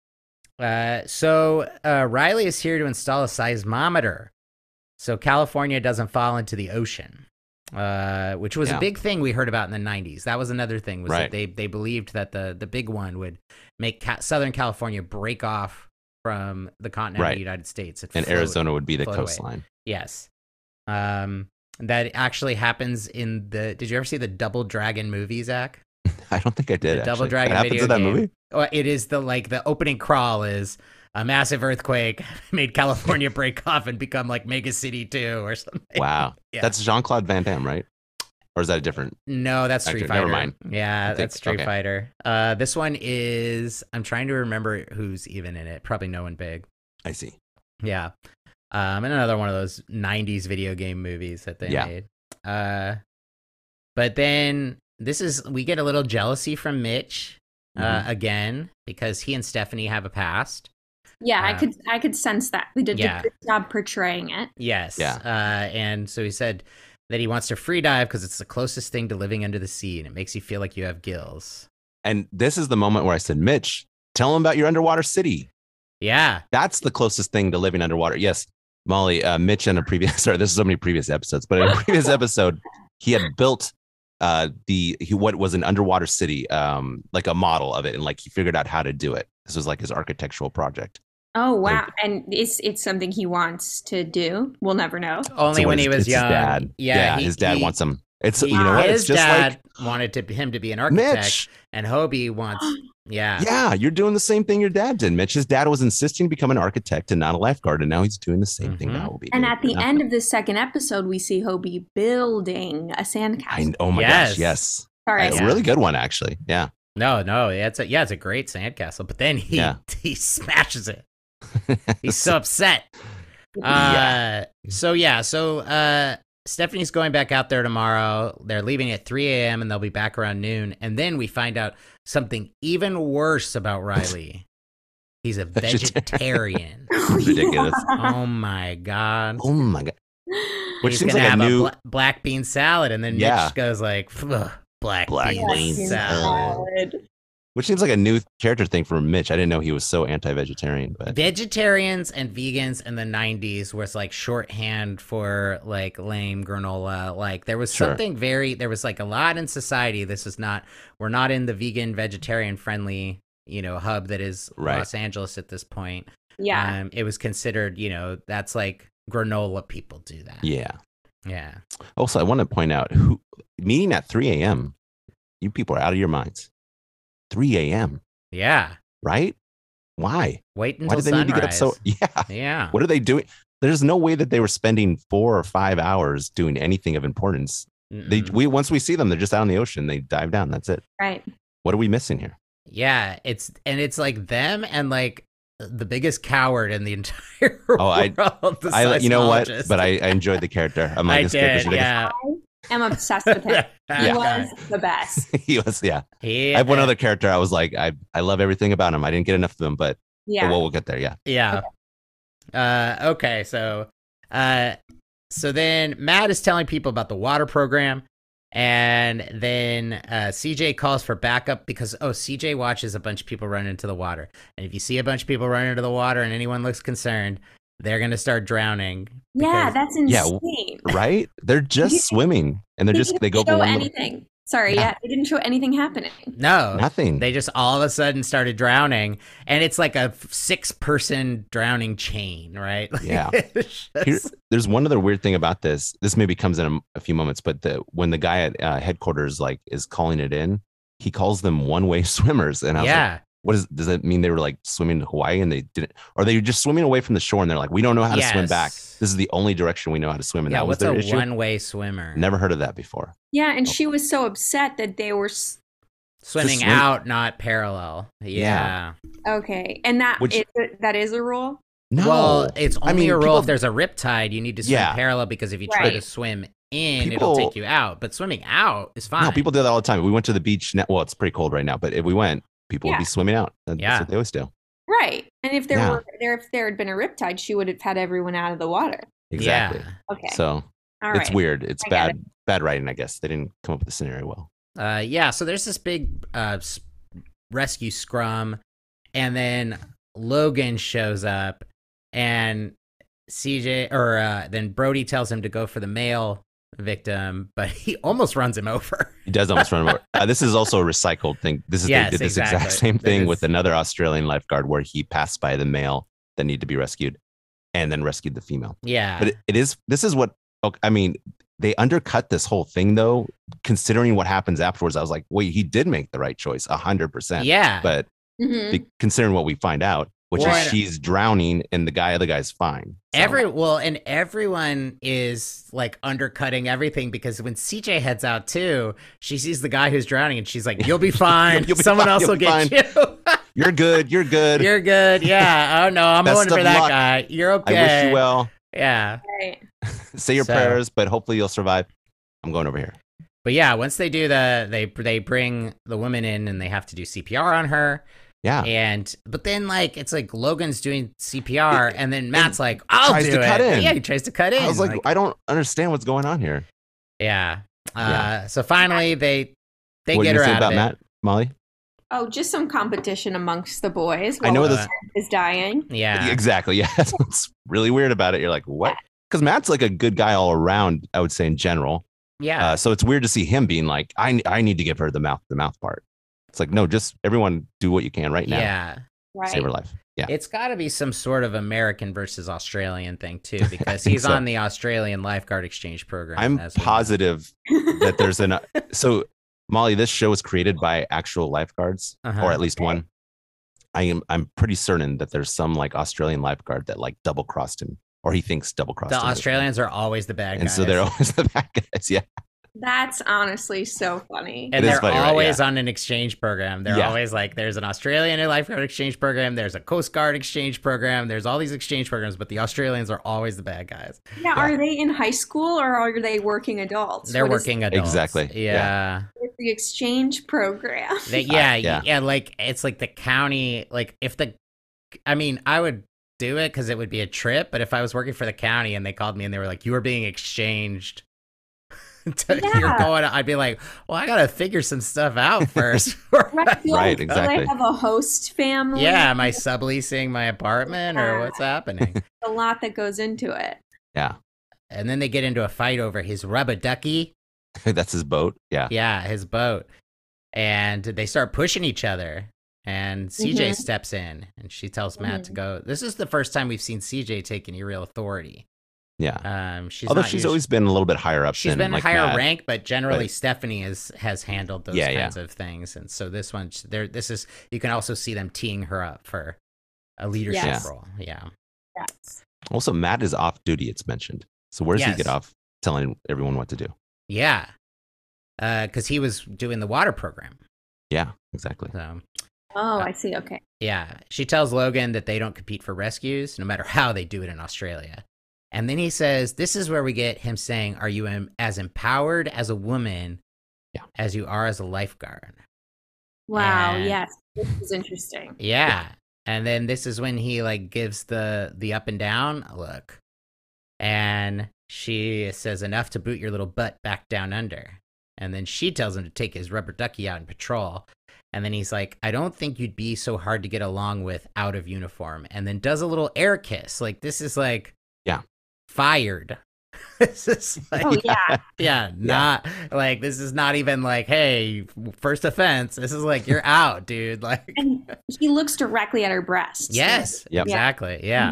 Uh, so uh, Riley is here to install a seismometer, so California doesn't fall into the ocean, uh, which was Yeah. a big thing we heard about in the nineties. That was another thing, was Right. that they they believed that the the big one would make Ca- Southern California break off from the continental Right. United States. It And float- Arizona would be the float away. coastline. Yes. Um, that actually happens in the. Did you ever see the Double Dragon movie, Zach? I don't think I did. The Double actually. Dragon that happens video in that game. movie. Well, it is the like the opening crawl is a massive earthquake made California break off and become like Mega City two or something. Wow, Yeah. that's Jean-Claude Van Damme, right? Or is that a different? No, that's Street Actor, Fighter. never mind. Yeah, think- that's Street okay. Fighter. Uh, this one is. I'm trying to remember who's even in it. Probably no one big. I see. Yeah. Um, and another one of those nineties video game movies that they Yeah. made. Uh, but then this is we get a little jealousy from Mitch uh, Mhm. again because he and Stephanie have a past. Yeah, I Uh, could I could sense that. They did yeah. a good job portraying it. Yes. Yeah. Uh, and so he said that he wants to free dive because it's the closest thing to living under the sea and it makes you feel like you have gills. And this is the moment where I said, Mitch, tell him about your underwater city. Yeah. That's the closest thing to living underwater. Yes, Molly, uh, Mitch in a previous, sorry, this is so many previous episodes, but in a previous episode, he had built uh, the, he, what was an underwater city, um, like a model of it. And like, he figured out how to do it. This was like his architectural project. Oh wow! And it's it's something he wants to do. We'll never know. Only So when it's- he was it's his young. dad. Yeah. he- his dad he- wants him. It's, he- you know what? His It's just dad like, wanted to, him to be an architect Mitch, and Hobie wants, yeah. yeah, you're doing the same thing your dad did, Mitch. His dad was insisting to become an architect and not a lifeguard. And now he's doing the same thing Mhm. that Hobie And did. at the Now- end of the second episode, we see Hobie building a I, sandcastle. oh my Yes. gosh, yes. Sorry, A Yeah. really good one, actually. Yeah. No, no, it's a, yeah, it's a great sandcastle, but then he, Yeah. he smashes it. He's so upset. Uh, Yeah. So yeah, so uh, Stephanie's going back out there tomorrow. They're leaving at three a.m. and they'll be back around noon. And then we find out something even worse about Riley. He's a vegetarian. Ridiculous. Oh my god. Oh my god. Which He's seems gonna like a have new a bla- black bean salad, and then Yeah. Mitch goes like, "Ugh, black, Black bean, bean salad. salad. which seems like a new character thing for Mitch. I didn't know he was so anti-vegetarian, but Vegetarians and vegans in the nineties was like shorthand for like lame granola. Like there was Sure. something very, there was like a lot in society. This is not, we're not in the vegan, vegetarian friendly, you know, hub that is Right. Los Angeles at this point. Yeah. Um, it was considered, you know, that's like granola people do that. yeah. Yeah. Also, I want to point out who meeting at three a.m. You people are out of your minds. three a.m. Yeah. Right? Why? Wait until Why did they sunrise. need to get up so? Yeah. Yeah. What are they doing? There's no way that they were spending four or five hours doing anything of importance. They Mm-mm. we once we see them, they're just out in the ocean. They dive down. That's it. Right. What are we missing here? Yeah, it's and it's like them and like the biggest coward in the entire Oh, I- world. the I, you know what? seismologist. But I, I enjoyed the character. I'm like, I this did, character's ridiculous. yeah. I'm obsessed with him. He Yeah. was the best. he was, yeah. He, I have one other character. I was like, I, I love everything about him. I didn't get enough of him, but Yeah. well, we'll get there. Yeah. Yeah. Uh, okay, so, uh, so then Matt is telling people about the water program, and then uh, C J calls for backup because oh, C J watches a bunch of people run into the water, and if you see a bunch of people run into the water and anyone looks concerned, they're gonna start drowning. Yeah, because- that's Yeah, insane. Right? They're just You- swimming and they're They just, didn't they go show for one little- anything. Sorry, Yeah. yeah. They didn't show anything happening. no, nothing. they just all of a sudden started drowning, and it's like a six-person drowning chain, right? Yeah. It's Here, just- there's one other weird thing about this. This maybe comes in a, a few moments, but the when the guy at uh, headquarters like is calling it in, he calls them one-way swimmers, and I was like, yeah. what is? Does that mean they were like swimming to Hawaii and they didn't, or they were just swimming away from the shore and they're like, we don't know how to swim back. Yes. This is the only direction we know how to swim, and Yeah, that was what's their a issue. one-way swimmer? Never heard of that before. Yeah, and she was so upset that they were s- Swimming swim- out, not parallel. Yeah. okay, and that Which- is that is a rule. No, Well, it's I only mean, a rule people- if there's a riptide. You need to swim Yeah. parallel because if you try to Right. swim in, People- it'll take you out. But swimming out is fine. no, people do that all the time. We went to the beach. Now, well, it's pretty cold right now, but if we went, people would Yeah. be swimming out. That's Yeah. what they always do. Right, and if there Yeah. were there if there had been a riptide, she would have had everyone out of the water. Exactly. Yeah. Okay, So all it's right. weird. It's I get bad, bad writing. I guess they didn't come up with the scenario well. Uh, yeah. So there's this big uh, s- rescue scrum, and then Logan shows up, and C J or uh, then Brody tells him to go for the male victim, but he almost runs him over. He does almost run him over. Uh, this is also a recycled thing. This is Yes, they did this exactly. exact same That thing is- with another Australian lifeguard where he passed by the male that needed to be rescued, and then rescued the female. Yeah. But it, it is this is what okay, I mean. they undercut this whole thing though, considering what happens afterwards. I was like, wait, he did make the right choice, a hundred percent. Yeah. But Mhm. be- considering what we find out, which Well, is and- she's drowning and the guy, other guy's fine. So, Every well, and everyone is like undercutting everything because when C J heads out too, she sees the guy who's drowning and she's like, "You'll be fine. You'll be Someone fine. else You'll will be get you. you're good. You're good. You're good. Yeah. Oh no, I'm Best voting for of that luck. guy. You're I okay. wish you well. Yeah. Right. Say your So- prayers, but hopefully you'll survive. I'm going over here. But yeah, once they do the, they they bring the woman in and they have to do C P R on her. Yeah. And but then like it's like Logan's doing C P R and then Matt's like, "I'll tries do to it." cut in. Yeah, he tries to cut in. I was like, I don't understand what's going on here. yeah. Uh, Yeah. So finally, they they what get do you her say out about of it. Matt, Molly? Oh, just some competition amongst the boys. I know while this- Matt is dying. Yeah. Exactly. Yeah. That's what's really weird about it. You're like, what? Because Matt's like a good guy all around, I would say in general. Yeah. Uh, so it's weird to see him being like, I I need to give her the mouth, the mouth part. It's like, no, just everyone do what you can right now. yeah. Right. Save her life. Yeah. It's got to be some sort of American versus Australian thing too, because think he's so. on the Australian lifeguard exchange program. I'm as we know. positive that there's an. So, Molly, this show was created by actual lifeguards, Uh-huh. or at least one. I am. I'm pretty certain that there's some like Australian lifeguard that like double crossed him, or he thinks double crossed The him. Australians are always the bad and guys. so they're always the bad guys. Yeah. That's honestly so funny. and It is they're funny, right? always Yeah. on an exchange program. They're Yeah. always like, there's an Australian lifeguard exchange program, there's a Coast Guard exchange program, there's all these exchange programs, but the Australians are always the bad guys. Yeah, are they in high school or are they working adults? They're What is working adults. Exactly. Yeah. the exchange program? They, yeah, yeah. yeah, like it's like the county, like if the, I mean, I would do it because it would be a trip, but if I was working for the county and they called me and they were like, you are being exchanged. to, Yeah. You're going, I'd be like, well, I gotta figure some stuff out first. Right, do Right, I- exactly. Do I have a host family? Yeah, am I subleasing my apartment or what's happening? A lot that goes into it. Yeah. And then they get into a fight over his rubber ducky. That's his boat. Yeah. Yeah, his boat. And they start pushing each other. And C J Mhm. steps in and she tells Matt to Mhm. go. This is the first time we've seen C J take any real authority. Yeah. Um, she's Although not she's usu- always been a little bit higher up. she's than, been like, higher Matt. rank, but generally but- Stephanie is has handled those Yeah, yeah. kinds of things. And so this one, there, this is you can also see them teeing her up for a leadership Yes. role. Yeah. Yes. Also, Matt is off duty. It's mentioned. So where does he Yes. get off telling everyone what to do? Yeah. Because he was doing the water program. Yeah. Exactly. So Oh, Uh, I see. Okay. yeah, she tells Logan that they don't compete for rescues, no matter how they do it in Australia. And then he says, "This is where we get him saying, are you em- as empowered as a woman Yeah. as you are as a lifeguard?" Wow. And- Yes. This is interesting. Yeah. And then this is when he like gives the the up and down look. And she says, "Enough to boot your little butt back down under." And then she tells him to take his rubber ducky out in patrol. And then he's like, "I don't think you'd be so hard to get along with out of uniform." And then does a little air kiss. Like this is like Yeah. fired. This is like Oh, yeah. yeah, not like this is not even like, hey, first offense. This is like you're out, dude. Like And he looks directly at her breasts. yes, Yep. exactly. Yeah.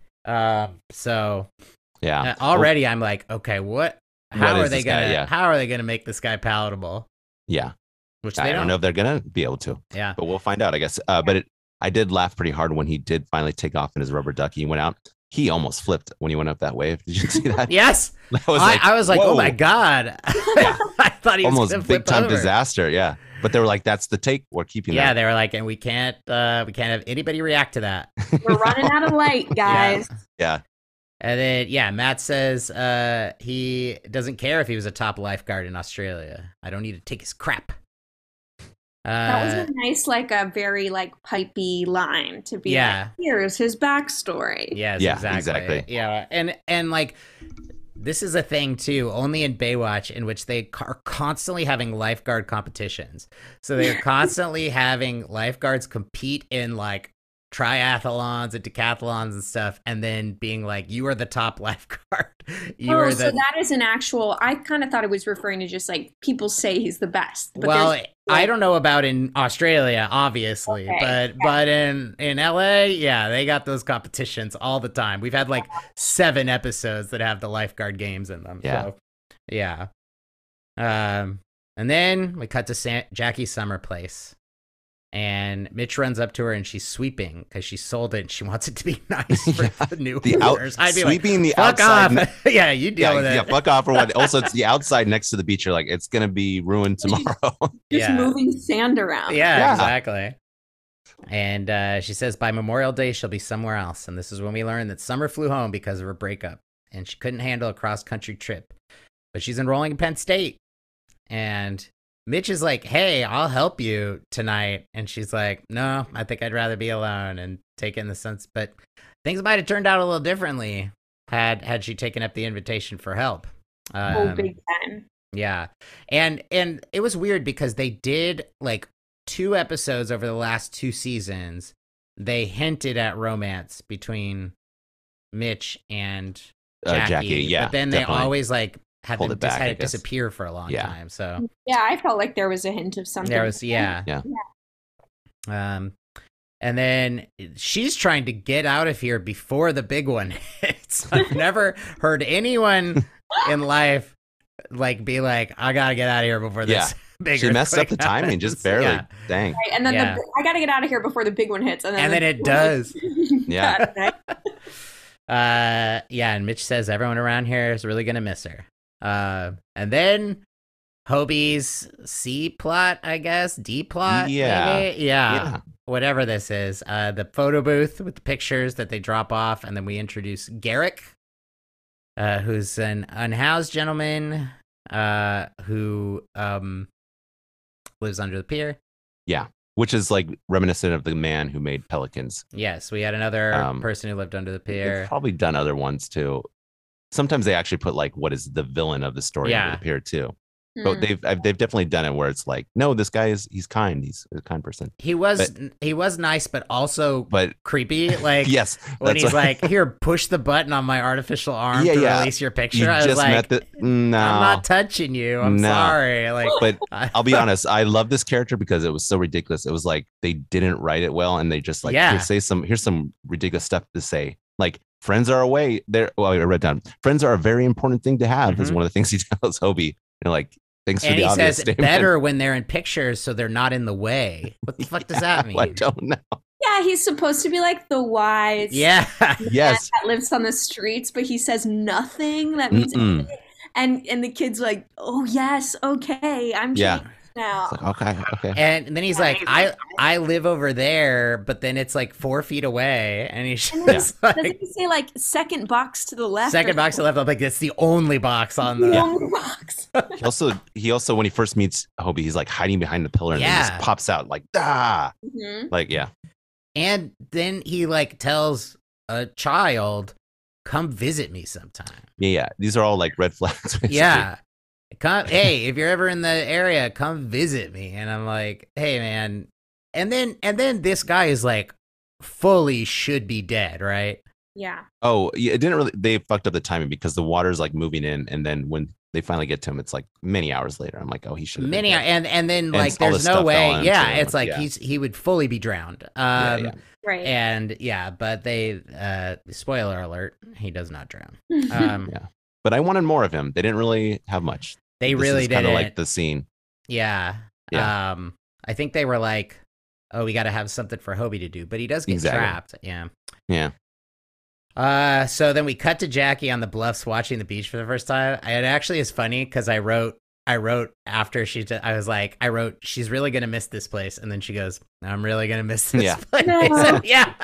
Um so Yeah. uh, already I'm like, okay, what how What are is they this guy? gonna Yeah. how are they gonna make this guy palatable? Yeah. Which I they don't don't know if they're gonna be able to, Yeah. but we'll find out, I guess. Uh, but it, I did laugh pretty hard when he did finally take off in his rubber ducky and went out. He almost flipped when he went up that wave. Did you see that? Yes. That was I, like, I was like, oh whoa. my God. Yeah. I thought he was almost gonna big flip time over. disaster. Yeah. But they were like, that's the take. We're keeping Yeah, that. they were like, and we can't uh we can't have anybody react to that. We're running out of light, guys. Yeah. And then, yeah, Matt says uh, he doesn't care if he was a top lifeguard in Australia. I don't need to take his crap. That was Uh, a nice, like a very like pipey line to be Yeah. like, here's his backstory. yes, Yeah, exactly. exactly. Yeah, and and like this is a thing too, only in Baywatch, in which they ca- are constantly having lifeguard competitions. So they're constantly having lifeguards compete in like triathlons and decathlons and stuff, and then being like, "You are the top lifeguard. You oh, are so the." that is an actual. I kind of thought it was referring to just like people say he's the best. But Well, there's- I don't know about in Australia, obviously, Okay, but but in in L A, yeah, they got those competitions all the time. We've had like seven episodes that have the lifeguard games in them. Yeah. So, Yeah. Um, and then we cut to Sa- Jackie's summer place. And Mitch runs up to her and she's sweeping because she sold it and she wants it to be nice for Yeah. the new The out, owners. I'd be sweeping like, the fuck outside. off. yeah, you deal Yeah, with it. yeah, fuck off or what. Also, it's the outside next to the beach. You're like, it's gonna be ruined tomorrow. Just Yeah. moving sand around. Yeah, Yeah. exactly. And uh, she says by Memorial Day, she'll be somewhere else. And this is when we learn that Summer flew home because of her breakup. And she couldn't handle a cross-country trip. But she's enrolling in Penn State. And Mitch is like, hey, I'll help you tonight. And she's like, no, I think I'd rather be alone and take it in the sense. But things might have turned out a little differently had had she taken up the invitation for help. Um, Oh, big time. yeah. And and it was weird because they did like two episodes over the last two seasons. They hinted at romance between Mitch and Uh, Jackie, Jackie, yeah, but then they definitely. always like had Pulled them it just back, had I it guess. disappear for a long Yeah. time. So Yeah, I felt like there was a hint of something. there was yeah. Yeah. Um and then she's trying to get out of here before the big one hits. I've never heard anyone in life like be like, I gotta get out of here before this Yeah. big She messed up the earthquake timing, happens. just barely. Yeah. Dang. Right, and then Yeah. the, I got to get out of here before the big one hits. And then, And the then it big one does. hits. Yeah. right. Uh, yeah, and Mitch says everyone around here is really gonna miss her. Uh, and then Hobie's C plot, I guess, D plot, Yeah. maybe? yeah, Yeah. whatever this is. Uh, the photo booth with the pictures that they drop off, and then we introduce Garrick, uh, who's an unhoused gentleman, uh, who um lives under the pier. Which is like reminiscent of the man who made Pelicans. Yes, we had another Um, person who lived under the They've pier. probably done other ones too. Sometimes they actually put like what is the villain of the story Yeah. under the pier too. Hmm. But they've I've, they've definitely done it where it's like, no, this guy is he's kind. He's a kind person. He was he was nice, but also But creepy. Like yes, when that's he's what- like, "Here, push the button on my artificial arm Yeah, to yeah. release your picture." you I was just like, met the no. "I'm not touching you. I'm No. sorry." Like, But I- I'll be honest, I love this character because it was so ridiculous. It was like they didn't write it well, and they just like Yeah. here, say some here's some ridiculous stuff to say. Like friends are away. There, well, I read down. Friends are a very important thing to have. Is Mhm. one of the things he tells Hobie. And like, thanks for and the he obvious says statement. better when they're in pictures, so they're not in the way. What the fuck does that mean? I don't know. Yeah, he's supposed to be like the wise Yeah, Yes, that lives on the streets, but he says nothing that means Mm-mm. anything. And and the kid's like, oh yes, okay, I'm Yeah. changed now. It's like, okay, okay. and then he's like, "I I live over there," but then it's like four feet away, and he's And then just Doesn't like he say like second box to the left? second or box to left. I'm like, "That's the only box on the." the only box. He also, he also, when he first meets Hobie, he's like hiding behind the pillar, and then Yeah. just pops out like, ah, Mhm. like yeah, And then he like tells a child, "Come visit me sometime." yeah, yeah. These are all like red flags. basically. Yeah. Come, hey, if you're ever in the area, come visit me. And I'm like, hey, man. And then, and then this guy is like, fully should be dead, right? Yeah. Oh, yeah. It didn't really. They fucked up the timing because the water's like moving in, and then when they finally get to him, it's like many hours later. I'm like, oh, he should. Many, and and then And like, all there's the no stuff fell way. on him, Yeah, too. it's like Yeah. he's he would fully be drowned. Um, Yeah, yeah. Right. And yeah, but they, uh, spoiler alert, he does not drown. Um, Yeah. But I wanted more of him. They didn't really have much. they This really is kind didn't. of like the scene. Yeah. Yeah. Um, I think they were like, oh, we got to have something for Hobie to do, but he does get Exactly. trapped. Yeah. Yeah. Uh, so then we cut to Jackie on the bluffs watching the beach for the first time. It actually is funny because I wrote, I wrote after she, t- I was like, I wrote, she's really gonna miss this place, and then she goes, I'm really gonna miss this Yeah. place. No. yeah,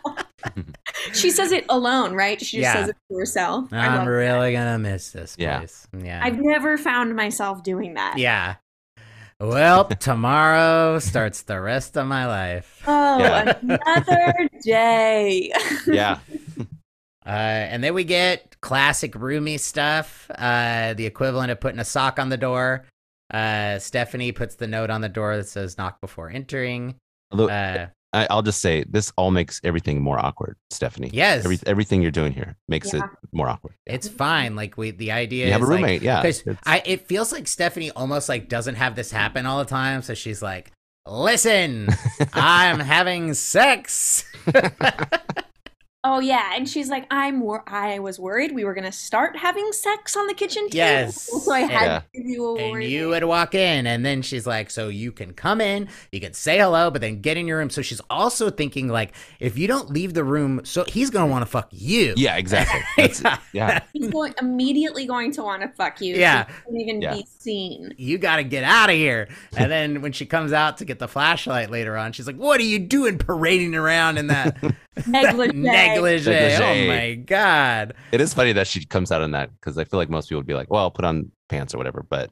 She says it alone, right? She just Yeah. says it to herself. I I'm love really gonna miss this Yeah. place. Yeah, I've never found myself doing that. yeah. Well, tomorrow starts the rest of my life. Oh, Yeah. another day. Yeah. Uh, and then we get classic roomie stuff, uh, the equivalent of putting a sock on the door. Uh, Stephanie puts the note on the door that says knock before entering. Although Uh, I, I'll just say this all makes everything more awkward, Stephanie. yes, Every, everything you're doing here makes Yeah. it more awkward. it's fine. Like we, the idea You have a is like, roommate, yeah. because It's- I, it feels like Stephanie almost like doesn't have this happen all the time. So she's like, listen, I'm having sex. Oh yeah, and she's like, I'm wor- I was worried we were gonna start having sex on the kitchen table. Yes. So I had Yeah. to give you a And warning. you would walk in, and then she's like, so you can come in, you can say hello, but then get in your room. So she's also thinking, like, if you don't leave the room, so he's going to want to fuck you. Yeah, exactly. That's, yeah. He's going immediately going to want to fuck you. Yeah. So you can't even Yeah. be seen. You got to get out of here. And then when she comes out to get the flashlight later on, she's like, what are you doing parading around in that Negligee. negligee? Negligee. Oh, my God. It is funny that she comes out in that because I feel like most people would be like, well, put on pants or whatever. But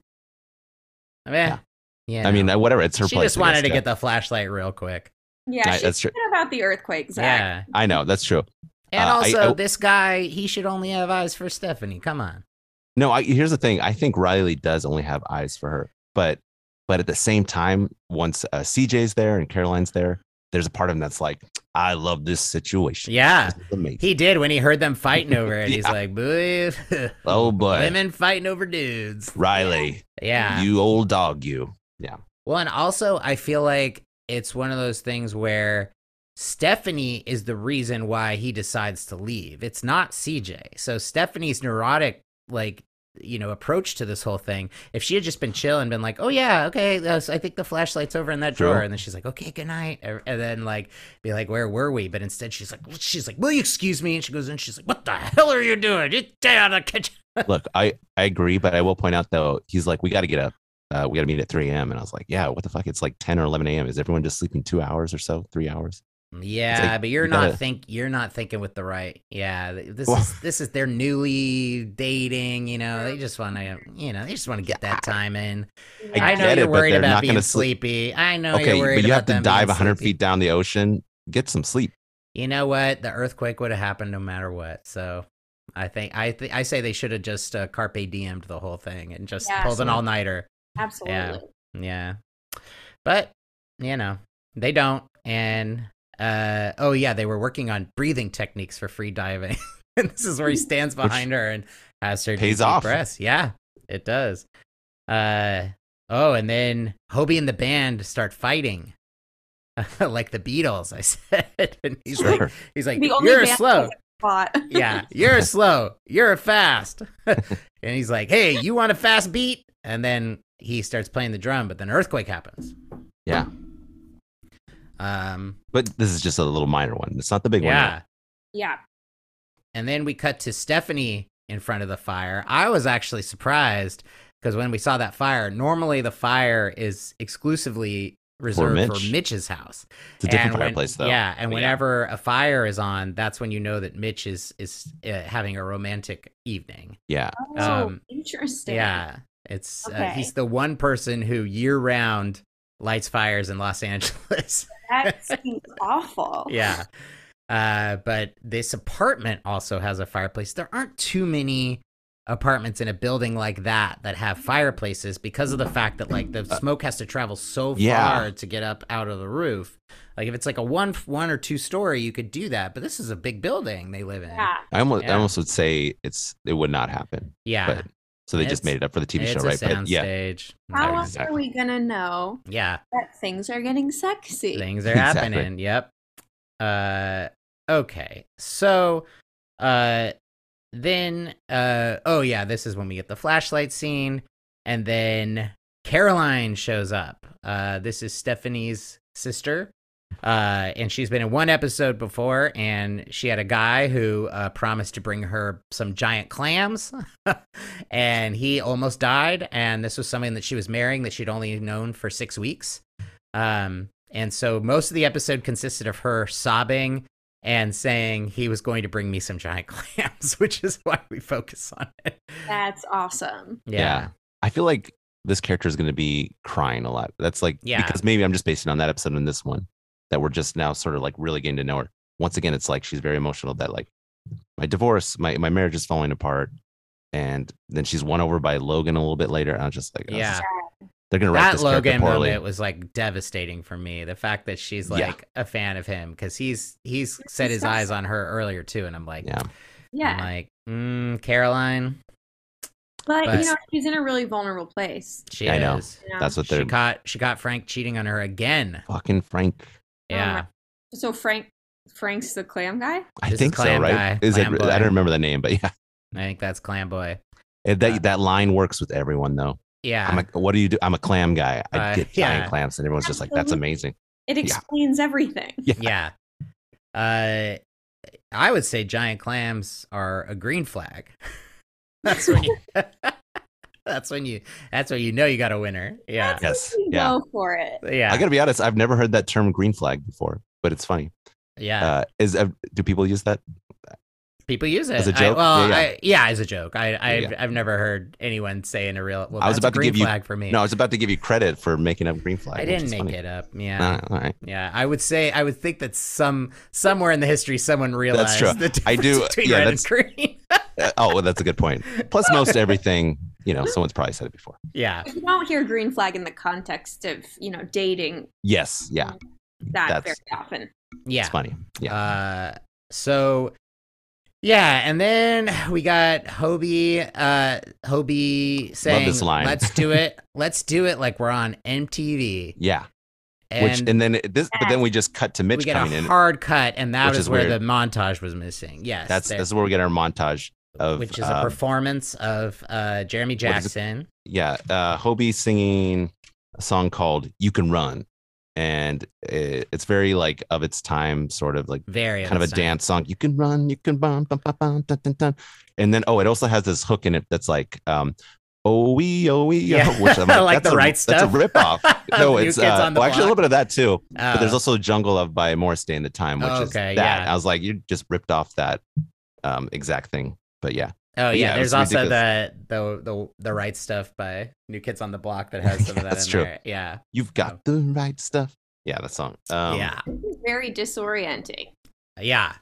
I mean, yeah. I mean, uh, whatever. It's her she place. just I wanted guess, to yeah. get the flashlight real quick. Yeah, I- she's that's true. thinking about the earthquake, Zach. Yeah. I know. That's true. And Uh, I- also, I- this guy, he should only have eyes for Stephanie. Come on. No, I, here's the thing. I think Riley does only have eyes for her. But but at the same time, once uh, C J's there and Caroline's there, there's a part of him that's like, I love this situation. Yeah. This is amazing. He did when he heard them fighting over it. He's Yeah. like, boo. Oh, boy. Women fighting over dudes. Riley, Yeah. you old dog, you. Yeah. Well, and also, I feel like it's one of those things where Stephanie is the reason why he decides to leave. It's not C J. So Stephanie's neurotic, like, you know, approach to this whole thing. If she had just been chill and been like, oh, yeah, okay, that's, I think the flashlight's over in that Sure. drawer. And then she's like, okay, good night. And then, like, be like, where were we? But instead, she's like, she's like, will you excuse me? And she goes in, she's like, what the hell are you doing? Just stay out of the kitchen. Look, I, I agree, but I will point out, though, he's like, we got to get up. Uh, we got to meet at three a.m. And I was like, yeah, what the fuck? It's like ten or eleven a.m. Is everyone just sleeping two hours or so? Three hours? Yeah, like, but you're you not gotta- think you're not thinking with the right. Yeah, th- this Well- is this is they're newly dating. You know, they just want to, you know, they just want to get that time in. I I, know get you're it, but worried they're about not being gonna sleep. sleepy. I know Okay, you're worried but you have about to them dive being one hundred sleepy. feet down the ocean. Get some sleep. You know what? The earthquake would have happened no matter what. So I think I th- I say they should have just uh, carpe diem'd the whole thing and just Yeah, pulled an so- all nighter. Absolutely. Yeah, but you know they don't. And uh, oh yeah, they were working on breathing techniques for free diving. And this is where he stands behind her and has her do pays deep off. breaths. Yeah, it does. Uh oh, and then Hobie and the band start fighting. Like the Beatles, I said. And he's Sure. like, he's like, The only you're band slow. that fought. Yeah, you're slow. You're fast. And he's like, hey, you want a fast beat? And then he starts playing the drum, but then earthquake happens. Yeah. Um, But this is just a little minor one. It's not the big one. yeah. yet. Yeah. And then we cut to Stephanie in front of the fire. I was actually surprised because when we saw that fire, normally the fire is exclusively reserved for, Mitch. Mitch's house. It's a different And when- fireplace, though. Yeah, and But yeah. whenever a fire is on, that's when you know that Mitch is is uh, having a romantic evening. Yeah. Oh, Um, interesting. Yeah, it's uh, Okay. he's the one person who year round lights fires in Los Angeles. That seems awful. Yeah. Uh, but this apartment also has a fireplace. There aren't too many apartments in a building like that that have fireplaces because of the fact that like the smoke has to travel so Yeah. far to get up out of the roof. Like if it's like a one one or two story, you could do that. But this is a big building they live in. Yeah. I almost, Yeah. I almost would say it's it would not happen. Yeah. But so they just It's- made it up for the T V it's show, a right? But yeah, soundstage. How Yeah, else exactly. are we gonna know Yeah. that things are getting sexy? Things are Exactly. happening. Yep. Uh okay. So uh then uh oh yeah, this is when we get the flashlight scene and then Caroline shows up. Uh this is Stephanie's sister. Uh and she's been in one episode before and she had a guy who uh promised to bring her some giant clams and he almost died and this was something that she was marrying that she'd only known for six weeks. Um And so most of the episode consisted of her sobbing and saying he was going to bring me some giant clams, which is why we focus on it. That's awesome. Yeah. Yeah. I feel like this character is going to be crying a lot. That's like, Yeah. because maybe I'm just basing it on that episode and this one that we're just now sort of like really getting to know her. Once again, it's like she's very emotional that like my divorce, my, my marriage is falling apart. And then she's won over by Logan a little bit later. And I was just like, oh, Yeah. this is- they're going to write That this character Logan poorly. moment was like devastating for me. The fact that she's like Yeah. a fan of him because he's he's set his eyes on her earlier too. And I'm like, Yeah. Yeah. I'm like, mm, Caroline, but, but- you know, she's in a really vulnerable place. she I know. is. You know? That's what She they're caught she caught Frank cheating on her again. fucking Frank. Yeah. So Frank Frank's the clam guy. I This is think so, Clam right? Guy, Is it? Clam Boy. I don't remember the name, but yeah, I think that's Clam Boy. It- that Uh, that line works with everyone though. Yeah. I'm like, what do you do? I'm a clam guy. I Uh, get giant yeah. clams, and everyone's just like, that's Absolutely. amazing. It explains everything. Yeah. yeah. Uh, I would say giant clams are a green flag. That's when you. That's when you. That's when you know you got a winner. Yeah. Yes. You Yeah. Go for it. Yeah. I gotta be honest. I've never heard that term green flag before, but it's funny. yeah. Uh, is uh, do people use that? People use it as a I- joke? well, Yeah, yeah. I, yeah, as a joke. I, I've, Yeah. I've never heard anyone say in a real. Well, I was that's a about to green give you- flag for me. No, I was about to give you credit for making up green flag. I which didn't is make funny. it up. Yeah. Uh, all right. Yeah, I would say I would think that some somewhere in the history someone realized true. the difference I do- between yeah, red and that's- green. Uh, oh, well, that's a good point. Plus, most everything, you know, someone's probably said it before. yeah, You don't hear green flag in the context of, you know, dating Yes. Yeah. that That's- very often. yeah. It's funny. Yeah. Uh, so yeah, and then we got Hobie. Uh, Hobie saying, this line. "Let's do it. Let's do it like we're on M T V." yeah. And, Which and then it- this, but then we just cut to we Mitch get coming a in. hard cut, and that which is is where weird. the montage was missing. Yes, That's there- that's where we get our montage of which is a uh, performance of uh, Jeremy What is it? Jackson. yeah, uh, Hobie singing a song called "You Can Run," and it, it's very like of its time, sort of like Very kind of a understand. dance song. You can run, you can bum, bum, bum, bum, dun, dun, dun. And then oh, it also has this hook in it that's like um, oh we oh we Yeah. which I'm Like that's the a, right That's stuff. a ripoff. No, New it's Kids uh, on the well, actually a little Block. bit of that too. Uh, But there's also "Jungle Love" by Morris Day and the Time, which Okay, is that. yeah. I was like, you just ripped off that um, exact thing. But yeah, Oh But yeah, yeah, there's it's also ridiculous. the, the the the right stuff by New Kids on the Block that has some of Yeah, that that's in true. there. Yeah, you've got the right stuff. Yeah, that song. Um, yeah, Very disorienting. yeah.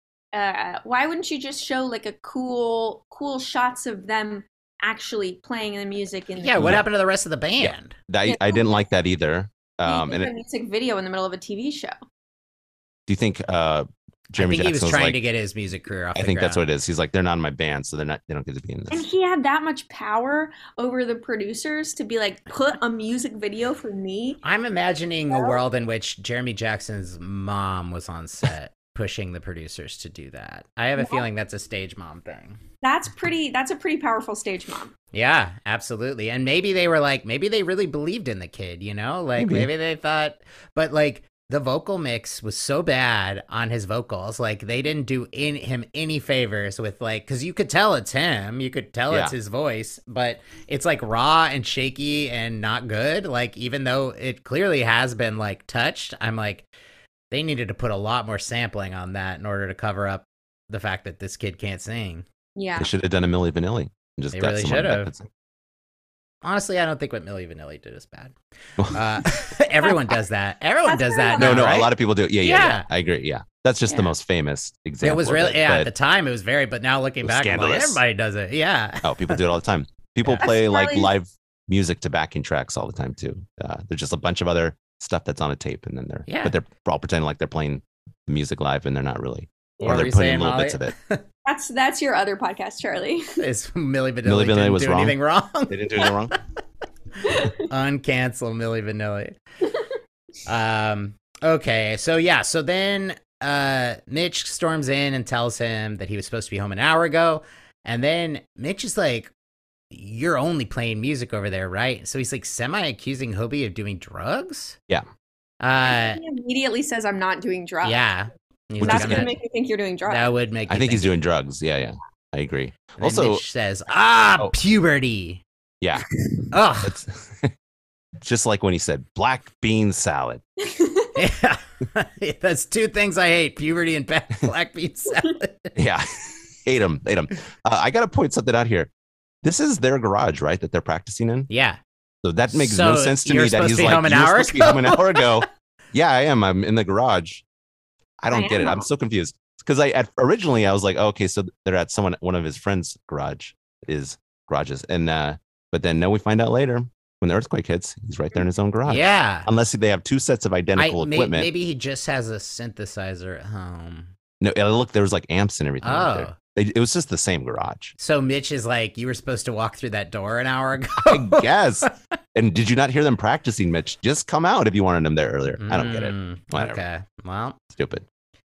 Uh, why wouldn't you just show like a cool, cool shots of them actually playing the music in the Yeah, what Yeah. happened to the rest of the band? that, I, I didn't like that either. Um, and a it, music video in the middle of a T V show? do you think uh, Jeremy I think he was Jackson was trying like? to get his music career off. I the think that's what ground. it is. He's like, they're not in my band, so they're not. They don't get to be in And this. he had that much power over the producers to be like, put a music video for me. I'm imagining a Yeah. world in which Jeremy Jackson's mom was on set pushing the producers to do that. I have a Yeah. feeling that's a stage mom thing. That's pretty. That's a pretty powerful stage mom. Yeah, absolutely. And maybe they were like, maybe they really believed in the kid, you know? Like Maybe. maybe they thought, but like the vocal mix was so bad on his vocals. Like they didn't do in him any favors with like, cause you could tell it's him, you could tell it's Yeah. his voice, but it's like raw and shaky and not good. Like, even though it clearly has been like touched, I'm like, they needed to put a lot more sampling on that in order to cover up the fact that this kid can't sing. Yeah. They should have done a Milli Vanilli. And just They got really someone that should've. could sing. Honestly, I don't think what Milli Vanilli did is bad. Uh, everyone does that. Everyone That's does fair that. enough. no, now, no, right? a lot of people do. Yeah, yeah, Yeah. yeah. I agree. Yeah, that's just the Yeah. most famous example. It was of really, yeah. At but- the time, it was very. But now looking It was back, I'm like, scandalous. everybody does it. Yeah. oh, people do it all the time. People Yeah. play like Charlie's- live music to backing tracks all the time too. Uh, there's just a bunch of other stuff that's on a tape, and then they're Yeah. but they're all pretending like they're playing the music live, and they're not really. What Or were they're you putting saying, little Molly? bits of it. That's that's your other podcast, Charlie. Is Milli Vanilli, Milli Vanilli didn't was do wrong? anything wrong? They didn't do anything wrong. Uncancel Milli Vanilli. Um. Okay. So yeah. So then, uh, Mitch storms in and tells him that he was supposed to be home an hour ago, and then Mitch is like, "You're only playing music over there, right?" So he's like semi accusing Hobie of doing drugs. Yeah. Uh. He immediately says, "I'm not doing drugs." Yeah. He's Which like, That's is "I'm gonna not-" make me think you're doing drugs. That would make. I you think he's you- doing drugs. Yeah, yeah. I agree. And then Also, Mitch says, "Ah, Oh. puberty." yeah, Ugh. it's just like when he said black bean salad. Yeah. That's two things I hate: puberty and ba- black bean salad. Yeah, hate him, hate him. Uh, I gotta point something out here. This is their garage, right? That they're practicing in. Yeah. So that makes So no sense to you're me that supposed he's to be like, home an "You were hour supposed to be home an ago?" hour ago." Yeah, I am. I'm in the garage. I don't I get it. I'm am. so confused because I at, originally I was like, oh, okay, so they're at someone one of his friends' garage is garages, and uh, but then no, we find out later when the earthquake hits, he's right there in his own garage. Yeah. Unless they have two sets of I, identical may- equipment. maybe he just has a synthesizer at home. No, uh, look, there was like amps and everything. right there. Oh. They, it was just the same garage. So Mitch is like, you were supposed to walk through that door an hour ago. I guess. And did you not hear them practicing, Mitch? Just come out if you wanted them there earlier. I don't get it. Mm, Whatever. Okay. Well, Stupid.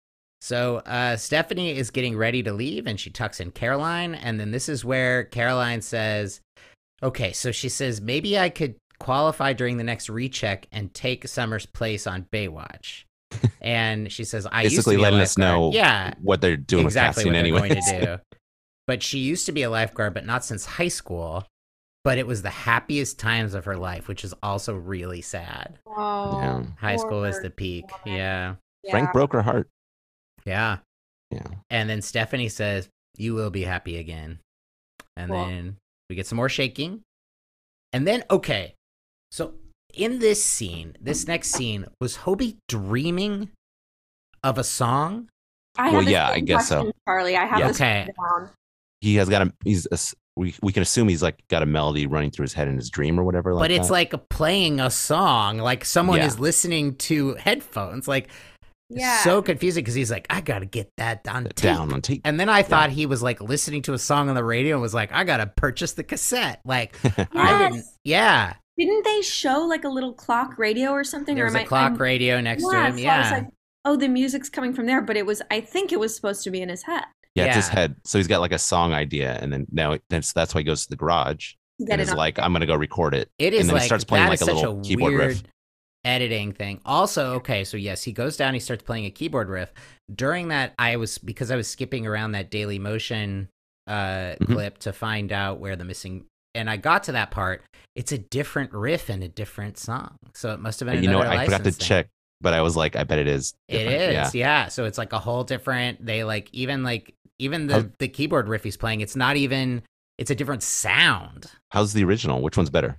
So uh, Stephanie is getting ready to leave, and she tucks in Caroline, and then this is where Caroline says, okay, so she says, maybe I could qualify during the next recheck and take Summer's place on Baywatch. And she says, I used to Basically be a letting us lifeguard. know Yeah, what they're doing exactly with what casting they're anyway. going to do. But she used to be a lifeguard, but not since high school. But it was the happiest times of her life, which is also really sad. Oh, Yeah. High school is poor the peak. woman. Yeah. Yeah. Frank broke her heart. Yeah. Yeah. And then Stephanie says, you will be happy again. And Cool. then we get some more shaking. And then, okay. So in this scene, this next scene, was Hobie dreaming of a song? I Well, have the yeah, I same guess so. question, Charlie. I have Yeah. this Okay. written down. He has got a. He's a, we we can assume he's like got a melody running through his head in his dream or whatever. Like But it's that. like playing a song, like someone Yeah. is listening to headphones. Like, Yeah. so confusing because he's like, I got to get that on tape. down on tape. And then I thought he was like listening to a song on the radio and was like, I got to purchase the cassette. Like, I didn't. Yes. Yeah. Didn't they show like a little clock radio or something? There or was am a I- clock I'm- radio next to Yeah, him. so I was Yeah. like, oh, the music's coming from there, but it was. I think it was supposed to be in his head. Yeah, it's his Yeah. head. So he's got like a song idea, and then now that's that's why he goes to the garage To get and it is on- like, I'm gonna go record it. It is and then like he starts playing that like is a such little a keyboard weird riff. editing thing. Also, okay, so yes, he goes down, he starts playing a keyboard riff. During that, I was because I was skipping around that Daily Motion uh Mhm. clip to find out where the missing and I got to that part. It's a different riff and a different song. So it must have been And you know, another I forgot to license thing. check, but I was like, I bet it is. It different. is, Yeah. yeah. So it's like a whole different. They like even like even the How- the keyboard riff he's playing. It's not even. It's a different sound. How's the original? Which one's better?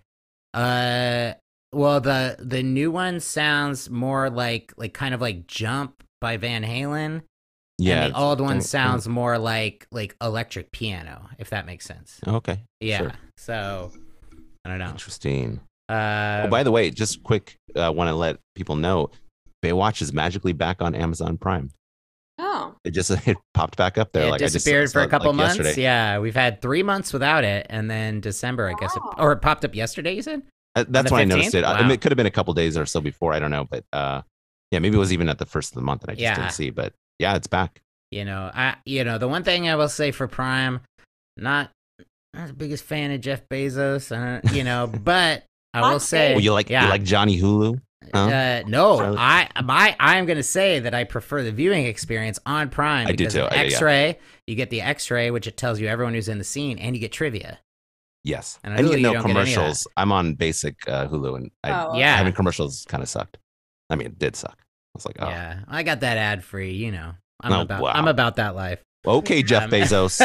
Uh, well the the new one sounds more like like kind of like Jump by Van Halen. Yeah. And the old one don't- sounds more like like electric piano, if that makes sense. Okay. Yeah. Sure. So I don't know. Interesting. Uh, Oh, by the way, just quick, uh, want to let people know, Baywatch is magically back on Amazon Prime. Oh, It just it popped back up there. it like I just disappeared saw for a it, couple like, months. yesterday. Yeah, we've had three months without it, and then December, I guess, it, Wow. or it popped up yesterday. You said? Uh, That's the when I noticed fifteenth? it. I mean, Wow. it could have been a couple days or so before. I don't know, but uh, yeah, maybe it was even at the first of the month and I just Yeah. didn't see. But yeah, it's back. You know, I you know the one thing I will say for Prime, not not the biggest fan of Jeff Bezos, uh, you know, but I will Hot say, Well, you like yeah, you like Johnny Hulu? Huh? Uh, no, Charlie? I my I am going to say that I prefer the viewing experience on Prime I do because too. of I do, yeah. X-ray. You get the X-ray, which it tells you everyone who's in the scene, and you get trivia. Yes, And and, on you Hulu, get you no don't get any of that. commercials. I'm on basic uh, Hulu, and I, Oh, Yeah. having commercials kind of sucked. I mean, it did suck. I was like, oh, Yeah, I got that ad free. You know, I'm Oh, about wow. I'm about that life. okay, Jeff Um, Bezos.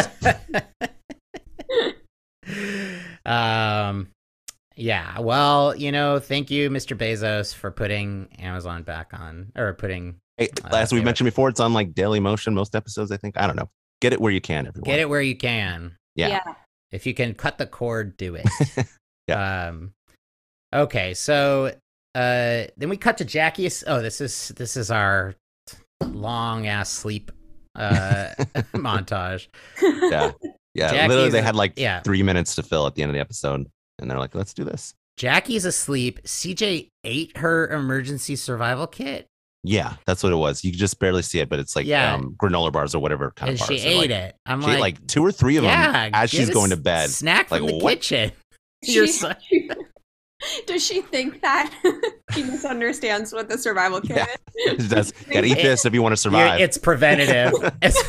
um, yeah. Well, you know, thank you, Mister Bezos, for putting Amazon back on, or putting Hey, Uh, as we they- mentioned before, it's on like Daily Motion most episodes. I think I don't know. Get it where you can, everyone. get it where you can. Yeah. If you can cut the cord, do it. Yeah. Um. Okay, so uh, then we cut to Jackie. Oh, this is this is our long ass sleep uh montage. Yeah, yeah. Jackie's Literally, they a- had like yeah. three minutes to fill at the end of the episode, and they're like, "Let's do this." Jackie's asleep. C J ate her emergency survival kit, Yeah, that's what it was. You could just barely see it, but it's like Yeah. um, granola bars or whatever kind and of she bars. They're ate like, it. I'm She like, ate like two or three of yeah, them as get she's a going to s- bed. Snack from Like, the what? kitchen. You're She- so- Does she think that she misunderstands what the survival kit Yeah. is? That's gotta eat this if you want to You're- survive. it's preventative. It's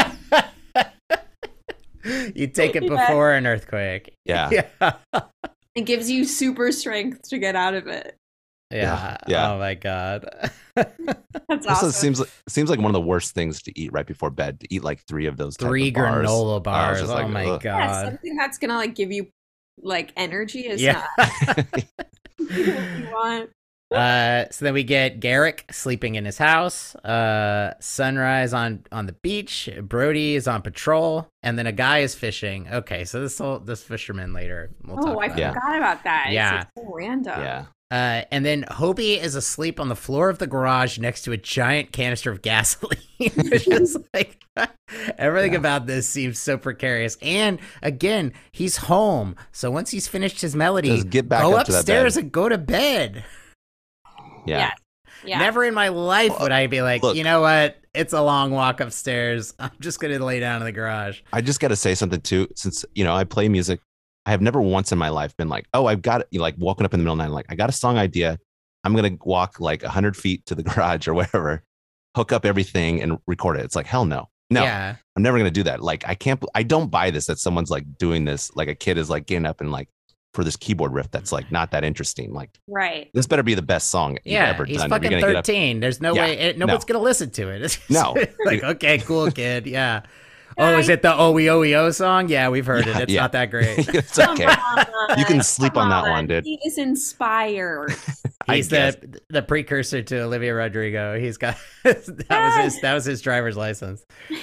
you take it Yeah. before an earthquake. Yeah. Yeah. It gives you super strength to get out of it. Yeah. Yeah. Oh my god. That's Also, awesome. it seems like seems like one of the worst things to eat right before bed. To eat like three of those type Three of bars. granola I was bars. just Oh like, my ugh. yeah, god. something that's gonna like give you like energy is Yeah. not what you want. Uh, so then we get Garrick sleeping in his house. Uh, sunrise on on the beach. Brody is on patrol, and then a guy is fishing. Okay, so this whole this fisherman later. We'll Oh, talk I about. Yeah. forgot about that. It's Yeah. just so random. Yeah. Uh, and then Hobie is asleep on the floor of the garage next to a giant canister of gasoline. It's just like everything Yeah. about this seems so precarious. And again, he's home, so once he's finished his melody, Just get back go up to that upstairs bed. and go to bed. Yeah. Yeah. Never in my life Well, would I be like, look. you know what? it's a long walk upstairs. I'm just gonna lay down in the garage. I just got to say something too, since you know I play music. I have never once in my life been like, oh, I've got you know, like woken up in the middle of the night, like I got a song idea. I'm gonna walk like a hundred feet to the garage or wherever, hook up everything and record it. It's like hell no, no. Yeah. I'm never gonna do that. Like I can't. I don't buy this that someone's like doing this. Like a kid is like getting up and like for this keyboard riff that's like not that interesting. Like Right. this better be the best song you've Yeah, ever he's done. If you're fucking gonna get up- thirteen. There's no Yeah, way it, no no. one's gonna listen to it. It's No. like okay, cool kid. Yeah. Oh, is it the O E O E O song? Yeah, we've heard Yeah, it. It's yeah. not that great. It's okay. Come You can on, sleep come on that one, dude. He is inspired. I He's guess. the the precursor to Olivia Rodrigo. He's got that was his that was his driver's license.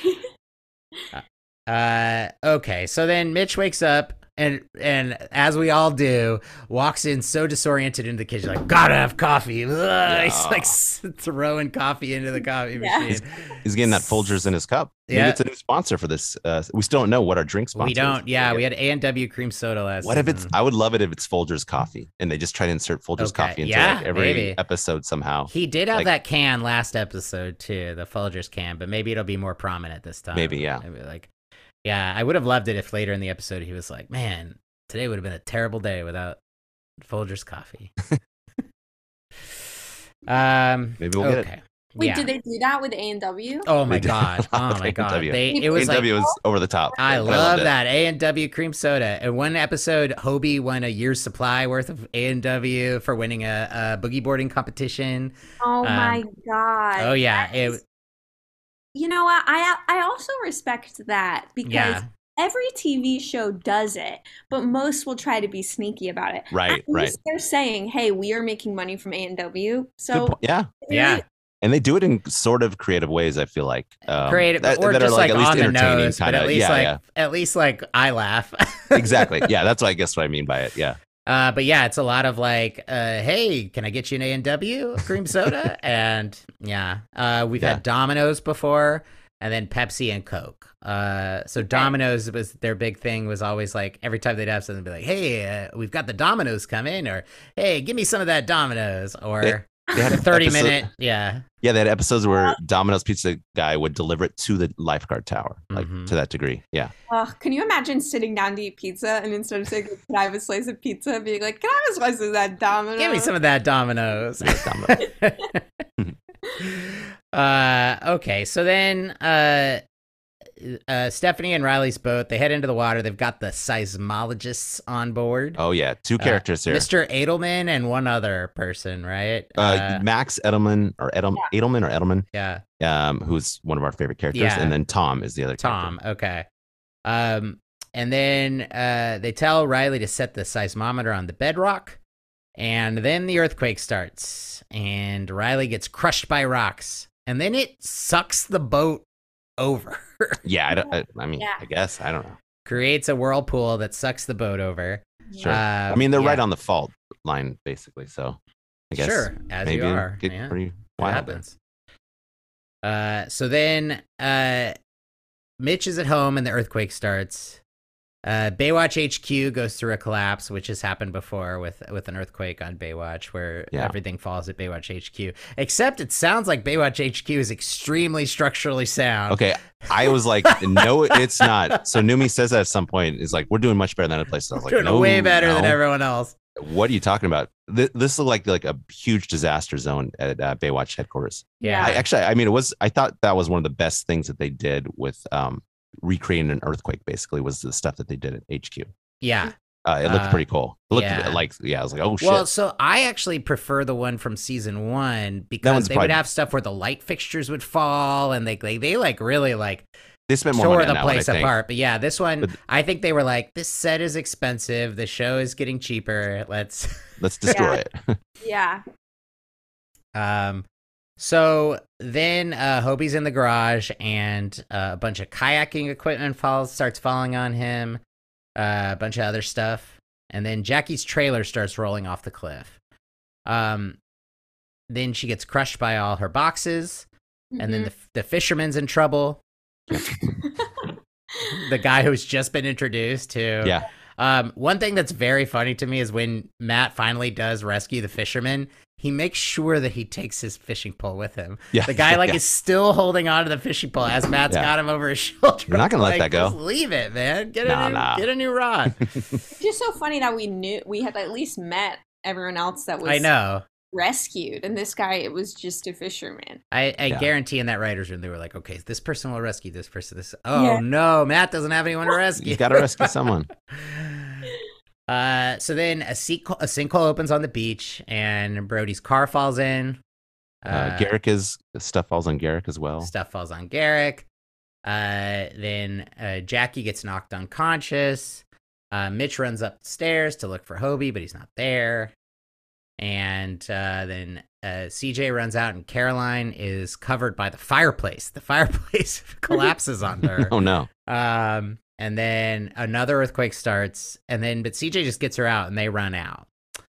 Uh, okay, so then Mitch wakes up and and as we all do, walks in so disoriented into the kitchen, like gotta have coffee. Ugh, He's like s- throwing coffee into the coffee Yeah. machine. He's getting that Folgers in his cup. Maybe Yeah. it's a new sponsor for this. Uh, we still don't know what our drink sponsor We is. don't. Yeah, we had A and W cream soda last. What if it's? season. I would love it if it's Folgers coffee, and they just try to insert Folgers Okay, coffee into yeah, like every maybe. episode somehow. He did have Like- that can last episode too, the Folgers can, but maybe it'll be more prominent this time. Maybe, yeah. Maybe like, yeah, I would have loved it if later in the episode he was like, "Man, today would have been a terrible day without Folgers coffee." um, Maybe we'll get it. okay. Wait, yeah. did they do that with A and W? Oh my They did. god! Oh my god! A&W. They it was A and W like is over the top. I loved love it. that A and W cream soda. In one episode, Hobie won a year's supply worth of A and W for winning a, a boogie boarding competition. Oh Um, my god. Oh yeah, That it is- you know what? I I also respect that because yeah. every T V show does it, but most will try to be sneaky about it. Right, At right. least they're saying, "Hey, we are making money from A and W." Good So po- yeah, Yeah. and they do it in sort of creative ways. I feel like um, Creative, that, or that just are like, like, at least on the entertaining. nose, but Kinda. at least yeah, like yeah. at least like I laugh. Exactly. Yeah, that's what I guess what I mean by it. Yeah. Uh, but yeah, it's a lot of like, uh, hey, can I get you an A and W cream soda? And yeah, uh, we've Yeah. had Domino's before, and then Pepsi and Coke. Uh, so Domino's was their big thing. Was always like every time they'd have something, they'd be like, hey, uh, we've got the Domino's coming, or hey, give me some of that Domino's, or They- They had the thirty episode- minute, yeah, Yeah, they had episodes where Domino's pizza guy would deliver it to the lifeguard tower, like Mhm. to that degree. Yeah. Ugh, can you imagine sitting down to eat pizza and instead of saying, "Can I have a slice of pizza?" being like, "Can I have a slice of that Domino?" give me some of that Domino's. Yeah, uh, okay, so then uh, uh, Stephanie and Riley's boat, they head into the water. They've got the seismologists on board. Oh yeah, two Uh, characters here. Mister Edelman and one other person, right? Uh, Max Edelman or Edel- Edelman or Edelman, yeah, um, who's one of our favorite characters, Yeah. and then Tom is the other Tom. character. Okay. Um, and then uh, they tell Riley to set the seismometer on the bedrock, and then the earthquake starts, and Riley gets crushed by rocks, and then it sucks the boat over. Yeah, I, don't, I, I mean, Yeah. I guess I don't know. Creates a whirlpool that sucks the boat over. Sure. Uh, I mean, they're yeah. right on the fault line, basically. So I guess Sure, as maybe you are. get yeah. pretty It wild. there. happens. Uh, so then uh, Mitch is at home and the earthquake starts. Uh, Baywatch H Q goes through a collapse, which has happened before with with an earthquake on Baywatch, where Yeah. everything falls at Baywatch H Q. Except it sounds like Baywatch H Q is extremely structurally sound. Okay, I was like, no, it's not. So Numi says that at some point. Is like, we're doing much better than other places. I was like, Doing no, way better than no. everyone else. What are you talking about? This, this is like like a huge disaster zone at uh, Baywatch headquarters. Yeah. I actually, I mean, it was. I thought that was one of the best things that they did with um, recreating an earthquake. Basically, was the stuff that they did at H Q. Yeah. Uh, it looked Uh, pretty cool. It looked yeah. like, yeah, I was like, oh shit. Well, so I actually prefer the one from season one because one's they would probably- have stuff where the light fixtures would fall and they they, they like really like they spent more tore money the on that one, I place think. apart. But yeah, this one, But- I think they were like, this set is expensive. The show is getting cheaper. Let's. Let's destroy it. Yeah. um. So then uh, Hobie's in the garage and uh, a bunch of kayaking equipment falls starts falling on him. Uh, a bunch of other stuff, and then Jackie's trailer starts rolling off the cliff. Um. Then she gets crushed by all her boxes, and then the the fisherman's in trouble. The guy who's just been introduced to. Yeah. Um, one thing that's very funny to me is when Matt finally does rescue the fisherman, he makes sure that he takes his fishing pole with him. Yeah, The guy like yeah. is still holding on to the fishing pole as Matt's Yeah. got him over his shoulder. You're not gonna let like, that go. Just leave it, man. Get Nah, a new, nah. get a new rod. It's just so funny that we knew we had at least met everyone else that was I know. rescued, and this guy, it was just a fisherman. I, I Yeah. guarantee in that writer's room they were like, okay, this person will rescue this person. This. Oh Yeah. no, Matt doesn't have anyone to rescue. You got to rescue someone. Uh, so then a, sink- a sinkhole opens on the beach, and Brody's car falls in. Uh, Garrick is stuff falls on Garrick as well. Stuff falls on Garrick. Uh, then uh, Jackie gets knocked unconscious. Uh, Mitch runs up the stairs to look for Hobie, but he's not there. And uh, then uh, C J runs out, and Caroline is covered by the fireplace. The fireplace collapses on her. Oh no. Um, and then another earthquake starts, and then but C J just gets her out, and they run out.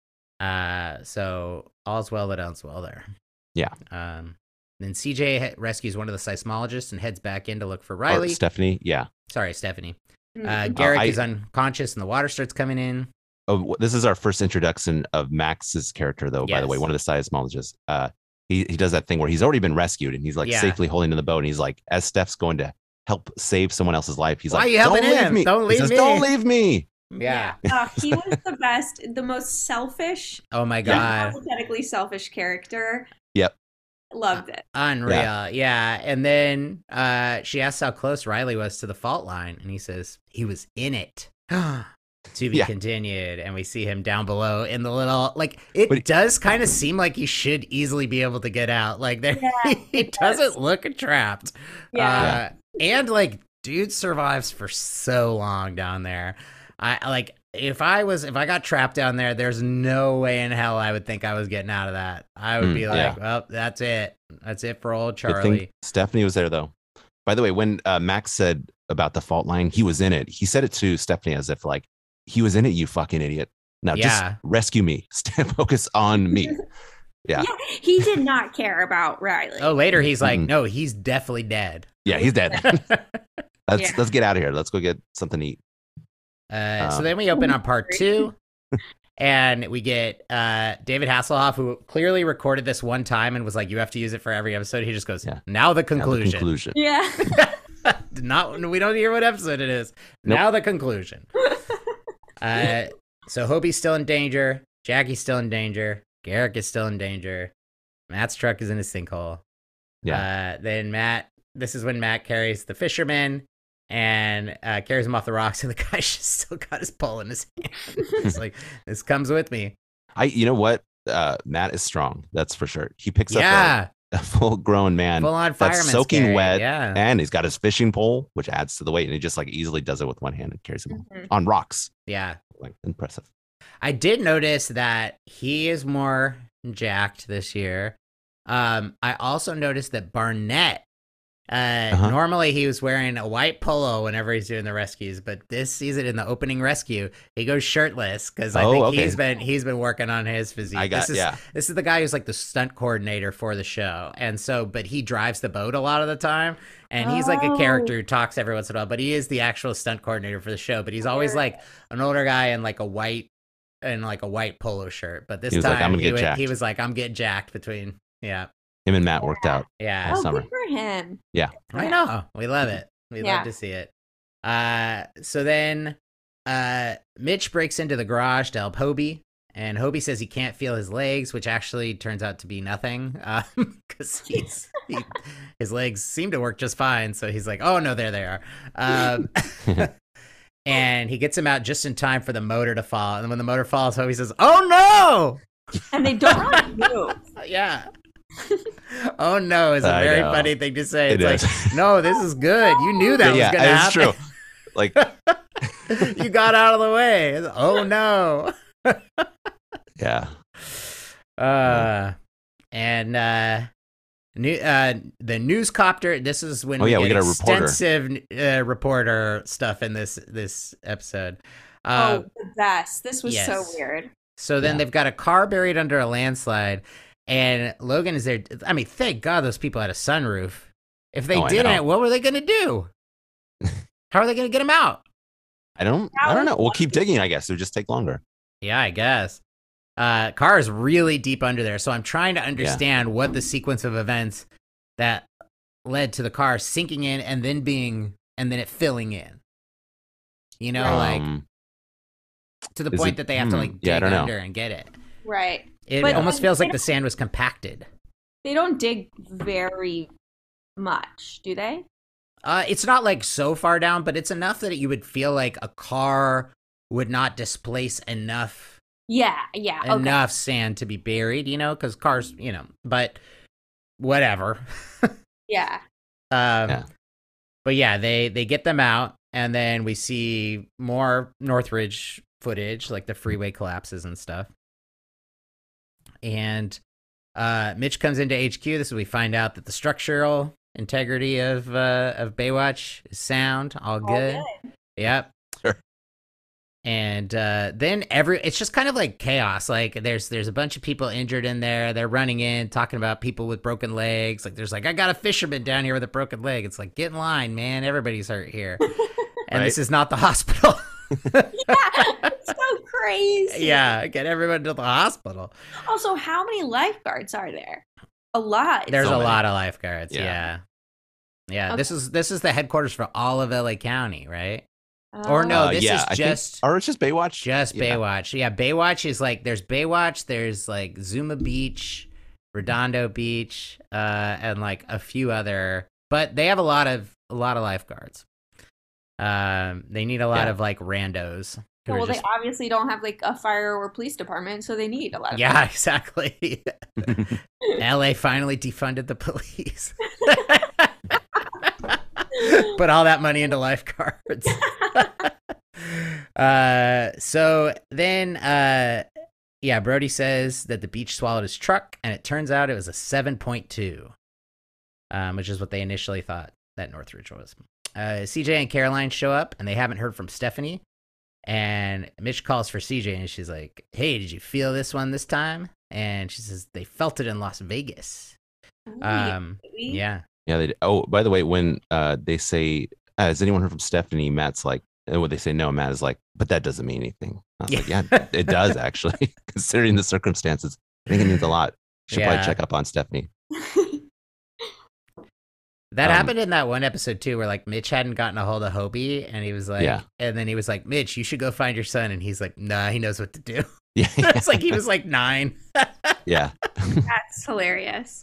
Uh, so all's well that ends well there. Yeah. Um, then C J he- rescues one of the seismologists and heads back in to look for Or Riley. Stephanie. Yeah. Sorry, Stephanie. Uh, Mm. Garrick I- is unconscious, and the water starts coming in. Oh, this is our first introduction of Max's character, though. By the way, Yes. one of the seismologists. Uh, he he does that thing where he's already been rescued, and he's like Yeah. safely holding to the boat, and he's like, as Steph's going to help save someone else's life, he's Why like, are you helping "Don't leave him? me! Don't He leave says, me." Don't leave me!" Yeah. Uh, he was the best, the most selfish, Oh my god. pathetically selfish character. Yep. Loved it. Unreal. Yeah. And then uh, she asks how close Riley was to the fault line, and he says he was in it. To be Yeah. continued. And we see him down below in the little, like, it But- does kind of seem like he should easily be able to get out. Like, there, Yeah, he it does. doesn't look trapped. Yeah. Uh, and, like, dude survives for so long down there. I like, if I was, if I got trapped down there, there's no way in hell I would think I was getting out of that. I would Mm, be like, yeah. well, that's it. That's it for old Good Charlie. thing Stephanie was there, though. By the way, when uh, Max said about the fault line, he was in it. He said it to Stephanie as if like, he was in it, you fucking idiot. Now Yeah. just rescue me. Stay focus on me. Yeah. Yeah, he did not care about Riley. Oh, later he's like, Mm-mm. no, he's definitely dead. Yeah, he's dead. let's Yeah. let's get out of here. Let's go get something to eat. Uh, so Um, then we open on part two, and we get uh, David Hasselhoff, who clearly recorded this one time and was like, "You have to use it for every episode." He just goes, Yeah. "Now the Now the conclusion." conclusion. Yeah. Not we don't hear what episode it is. Nope. Now the conclusion. uh, so Hobie's still in danger. Jackie's still in danger. Garrick is still in danger. Matt's truck is in a sinkhole. Yeah. Uh, then Matt. This is when Matt carries the fisherman and uh, carries him off the rocks, and the guy's just still got his pole in his hand. It's like, this comes with me. I you know what? Uh, Matt is strong. That's for sure. He picks Yeah, up a, a full grown man full on that's fireman. soaking wet, Yeah. and he's got his fishing pole, which adds to the weight, and he just like easily does it with one hand and carries him Mhm. on rocks. Yeah. Like impressive. I did notice that he is more jacked this year. Um, I also noticed that Barnett, uh, Uh-huh. normally he was wearing a white polo whenever he's doing the rescues, but this season in the opening rescue, he goes shirtless because I Oh, think okay. he's been he's been working on his physique. I got this is, yeah. This is the guy who's like the stunt coordinator for the show, and so but he drives the boat a lot of the time, and he's like a Oh. character who talks every once in a while, but he is the actual stunt coordinator for the show. But he's always like an older guy in like a white and like a white polo shirt. But this He was time like, "I'm gonna he, get wa- jacked." he was like, I'm getting jacked between. Yeah. Him and Matt worked out. Yeah. All Oh, summer. good for him. I know. We love it. We Yeah. love to see it. Uh, so then uh, Mitch breaks into the garage to help Hobie. And Hobie says he can't feel his legs, which actually turns out to be nothing because he's he, his legs seem to work just fine. So he's like, oh, no, there they are. Um, and he gets him out just in time for the motor to fall. And when the motor falls, Hobie says, oh, And they don't really move. no. Yeah. Oh, no is a I very know. funny thing to say. It It's is. like, no, this is good. You knew that yeah, was going to it's happen. true. Like You got out of the way. Oh no. yeah. Uh and uh new uh the newscopter, this is when Oh, we yeah, get we get a reporter. extensive uh, reporter stuff in this this episode. Uh Oh, the best. This was so yes. weird. so then yeah. they've got a car buried under a landslide, and Logan is there. I mean, thank God those people had a sunroof. If they Oh, I didn't, know. what were they going to do? How are they going to get him out? I don't I don't know. We'll keep digging, I guess. It'll just take longer. Yeah, I guess. Uh, car is really deep under there, so I'm trying to understand yeah. what the sequence of events that led to the car sinking in and then being and then it filling in. You know, um, like to the point it, that they have hmm, to like dig yeah, under and get it. Right. It but almost feels like the sand was compacted. They don't dig very much, do they? Uh, it's not like so far down, but it's enough that you would feel like a car would not displace enough. Yeah, yeah. Enough okay. sand to be buried, you know, because cars, you know, but whatever. yeah. Um, yeah. But yeah, they, they get them out, and then we see more Northridge footage, like the freeway collapses and stuff. And uh, Mitch comes into H Q. This is when we find out that the structural integrity of uh, of Baywatch is sound, all, all good. good. Yep. Sure. And uh, then every it's just kind of like chaos. Like there's there's a bunch of people injured in there. They're running in, talking about people with broken legs. Like there's like, I got a fisherman down here with a broken leg. It's like, get in line, man. Everybody's hurt here. And right? This is not the hospital. Yeah, it's so crazy. Yeah, get everyone to the hospital. Also, how many lifeguards are there? A lot. There's so a many. lot of lifeguards. Yeah, yeah. yeah okay. This is this is the headquarters for all of L A County, right? Uh, or no, uh, this yeah, is I just think, or it's just Baywatch. Just yeah. Baywatch. Yeah, Baywatch is like there's Baywatch, there's like Zuma Beach, Redondo Beach, uh, and like a few other. But they have a lot of a lot of lifeguards. Um, they need a lot yeah. of like randos. Oh, well, just... they obviously don't have like a fire or police department, so they need a lot of Yeah, fire. exactly. L A finally defunded the police. Put all that money into lifeguards. uh, so then, uh, yeah, Brody says that the beach swallowed his truck, and it turns out it was a seven point two, um, which is what they initially thought that Northridge was. Uh, C J and Caroline show up, and they haven't heard from Stephanie. And Mitch calls for C J, and she's like, hey, did you feel this one this time? And she says they felt it in Las Vegas. Um, yeah. Yeah. They, oh, by the way, when uh, they say, uh, has anyone heard from Stephanie? Matt's like, and when they say no, Matt is like, but that doesn't mean anything. I was yeah. like, yeah, it does actually, considering the circumstances. I think it means a lot. Should yeah. probably check up on Stephanie. That um, happened in that one episode too, where like Mitch hadn't gotten a hold of Hobie, and he was like, yeah. and then he was like, Mitch, you should go find your son, and he's like, nah, he knows what to do. Yeah, it's like he was like nine. Yeah, that's hilarious.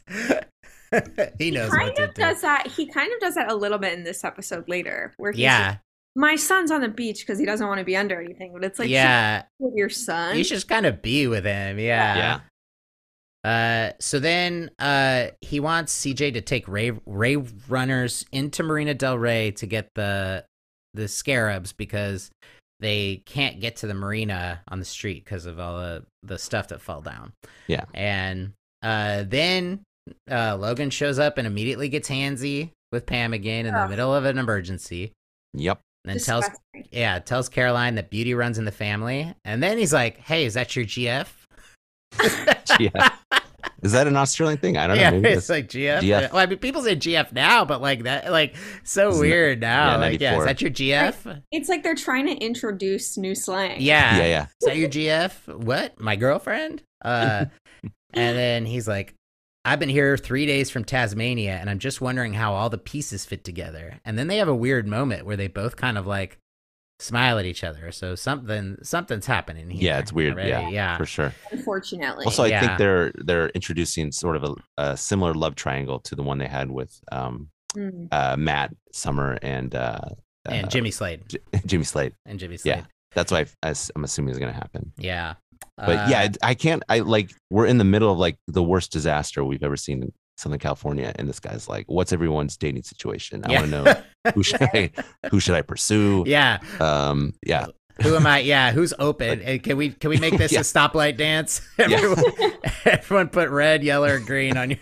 He knows he kind what to of do. Does that? He kind of does that a little bit in this episode later, where he's yeah, like, my son's on the beach because he doesn't want to be under anything, but it's like, yeah, with your son, you should just kind of be with him. Yeah, yeah. Uh, so then uh, he wants C J to take Ray Ray runners into Marina Del Rey to get the the scarabs because they can't get to the marina on the street because of all the, the stuff that fell down. Yeah. And uh, then uh, Logan shows up and immediately gets handsy with Pam again in oh. the middle of an emergency. Yep. And then Disgusting. tells yeah tells Caroline that Beauty runs in the family, and then he's like, "Hey, is that your G F?" Yeah. Is that an Australian thing? I don't yeah, know. Maybe it's like G F. G F. Well, I mean, people say G F now, but like that, like so Isn't weird it? now. Yeah, like, yeah, is ninety-four. that your G F? It's like they're trying to introduce new slang. Yeah, Yeah, yeah. Is that your G F? What? My girlfriend? Uh, and then he's like, I've been here three days from Tasmania, and I'm just wondering how all the pieces fit together. And then they have a weird moment where they both kind of like smile at each other. So something something's happening here. Yeah, it's weird. already. Yeah, yeah, for sure. Unfortunately. Also, I Yeah. think they're they're introducing sort of a, a similar love triangle to the one they had with um, Mm. uh, Matt, Summer, and uh, and uh, Jimmy Slade J- Jimmy Slade. and Jimmy Slade. Yeah, that's why I, am assuming is going to happen. Yeah. But Uh, yeah, it- I can't. I like we're in the middle of like the worst disaster we've ever seen in Southern California, and this guy's like, "What's everyone's dating situation? I yeah. want to know who should I who should I pursue?" yeah. Um. Yeah. Who am I? Yeah, who's open? And can we can we make this Yeah. a stoplight dance? Yeah. Everyone, everyone put red, yellow, or green on your.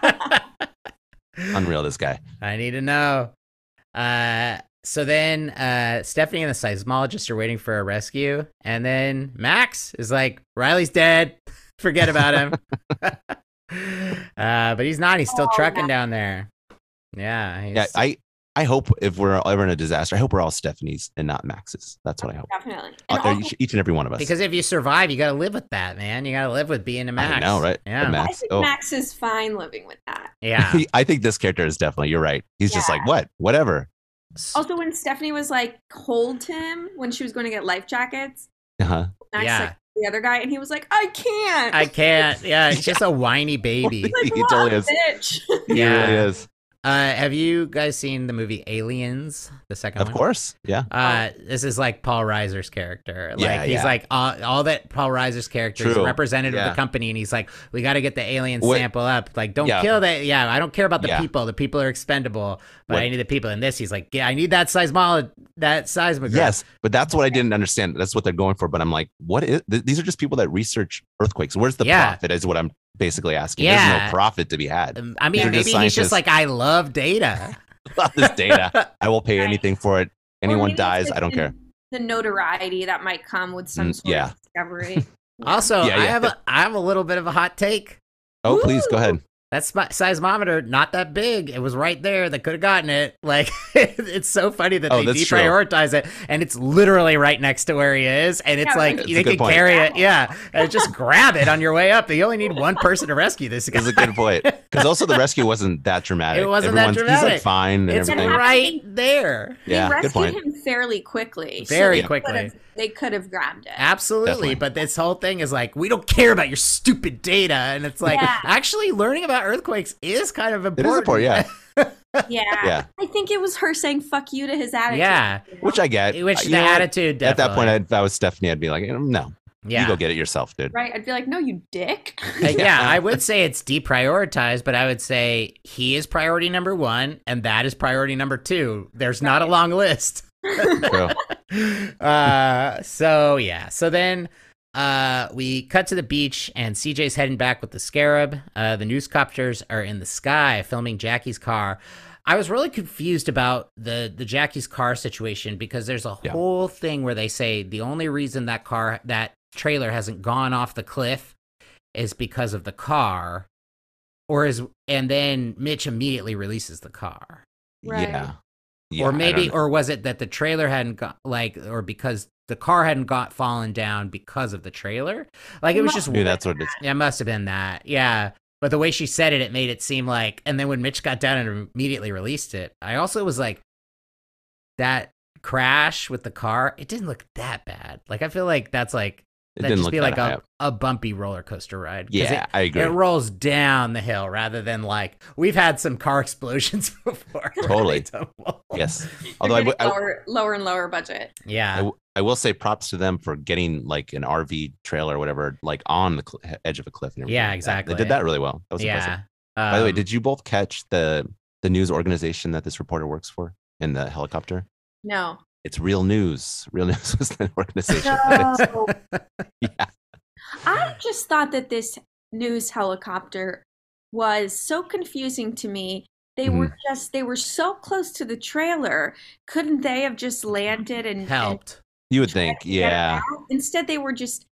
Unreal. This guy. I need to know. Uh, so then uh, Stephanie and the seismologist are waiting for a rescue, and then Max is like, "Riley's dead. Forget about him." uh, but he's not. He's still Oh, trucking Max. down there. Yeah. He's, Yeah. I I hope if we're ever in a disaster, I hope we're all Stephanie's and not Max's. That's what I hope. Definitely. Uh, And also, each, each and every one of us. Because if you survive, you got to live with that, man. You got to live with being a Max. I know, right? Yeah. The I Max. think Oh. Max is fine living with that. Yeah. I think this character is definitely. You're right. He's just Yeah. like what, whatever. Also, when Stephanie was like, hold him when she was going to get life jackets, Uh-huh. Max Yeah. like the other guy, and he was like, I can't. I can't. Yeah, it's just a whiny baby. like, He what, totally is. bitch? He Yeah. really is. Uh, have you guys seen the movie Aliens? The second Of one? course. Yeah. Uh, this is like Paul Reiser's character. Like Yeah, he's yeah. like all, all that Paul Reiser's character is a True. representative of Yeah. the company, and he's like, we got to get the alien What- sample up. Like, don't Yeah. kill that. Yeah, I don't care about the Yeah. people. The people are expendable, but What- I need the people. And this, he's like, yeah, I need that seismolo, that seismograph. Yes, but that's what I didn't understand. That's what they're going for. But I'm like, what is? Th- these are just people that research earthquakes. Where's the Yeah. profit? Is what I'm basically asking. Yeah. There's no profit to be had. Um, I mean, These are maybe just he's scientists. just like, I love data. About this data, I will pay Right. anything for it. Or Anyone maybe it's dies, like I don't the- care. The notoriety that might come with some Mm, sort yeah. of discovery. Also, Yeah, I yeah. have a I have a little bit of a hot take. Oh, please go Woo! ahead. That sp- seismometer, not that big. It was right there. They could have gotten it. Like, it's so funny that Oh, they that's true. deprioritize it, and it's literally right next to where he is, and it's Yeah, like That's they a good can point. carry it. Yeah, and just grab it on your way up. You only need one person to rescue this guy. That's a good point. Because also the rescue wasn't that dramatic. It wasn't that Everyone's- He's dramatic. like fine and It's everything. happened. right there. Yeah, they good rescued point. him fairly quickly. so Very they quickly. could've- They could have grabbed it. Absolutely, Definitely. but this whole thing is like, we don't care about your stupid data, and it's like, Yeah. actually learning about earthquakes is kind of It important. is important, yeah. Yeah. Yeah. I think it was her saying "fuck you" to his attitude. Yeah. you know? Which I get. Which Uh, the you know what? attitude At that point, definitely. I'd, if I was Stephanie, I'd be like, no, yeah. you go get it yourself, dude. right? I'd be like, "No, you dick." Uh, yeah, I would say it's deprioritized, but I would say he is priority number one, and that is priority number two. There's not a long list. True. uh, so yeah, so then uh, we cut to the beach, and C J's heading back with the Scarab. Uh, the newscopters are in the sky filming Jackie's car. I was really confused about the the Jackie's car situation because there's a Yeah. whole thing where they say the only reason that car that trailer hasn't gone off the cliff is because of the car, or is and then Mitch immediately releases the car. Right. Yeah. Yeah, or I maybe, don't know. or was it that the trailer hadn't got like, or because the car hadn't got fallen down because of the trailer? Like it was just, Maybe that's what it is. yeah, it must have been that. Yeah. But the way she said it, it made it seem like, and then when Mitch got down and immediately released it, I also was like, that crash with the car, it didn't look that bad. Like, I feel like that's like, It that'd didn't just look be that like high a, up. a bumpy roller coaster ride. 'Cause Yeah, it, I agree. it rolls down the hill rather than like, we've had some car explosions before. where Totally. they don't roll. Yes. They're Although I, getting w- I, lower, lower and lower budget. Yeah. I w- I will say props to them for getting like an R V trailer or whatever, like on the cl- edge of a cliff. And everything Yeah, like that. exactly. They did that really well. That was impressive. Yeah. By the way, Um, did you both catch the the news organization that this reporter works for in the helicopter? No. It's Real News. Real News was the organization. No. Yeah. I just thought that this news helicopter was so confusing to me. They Mm-hmm. were just, they were so close to the trailer. Couldn't they have just landed and and helped. You would tried think, to get it yeah. out? Instead, they were just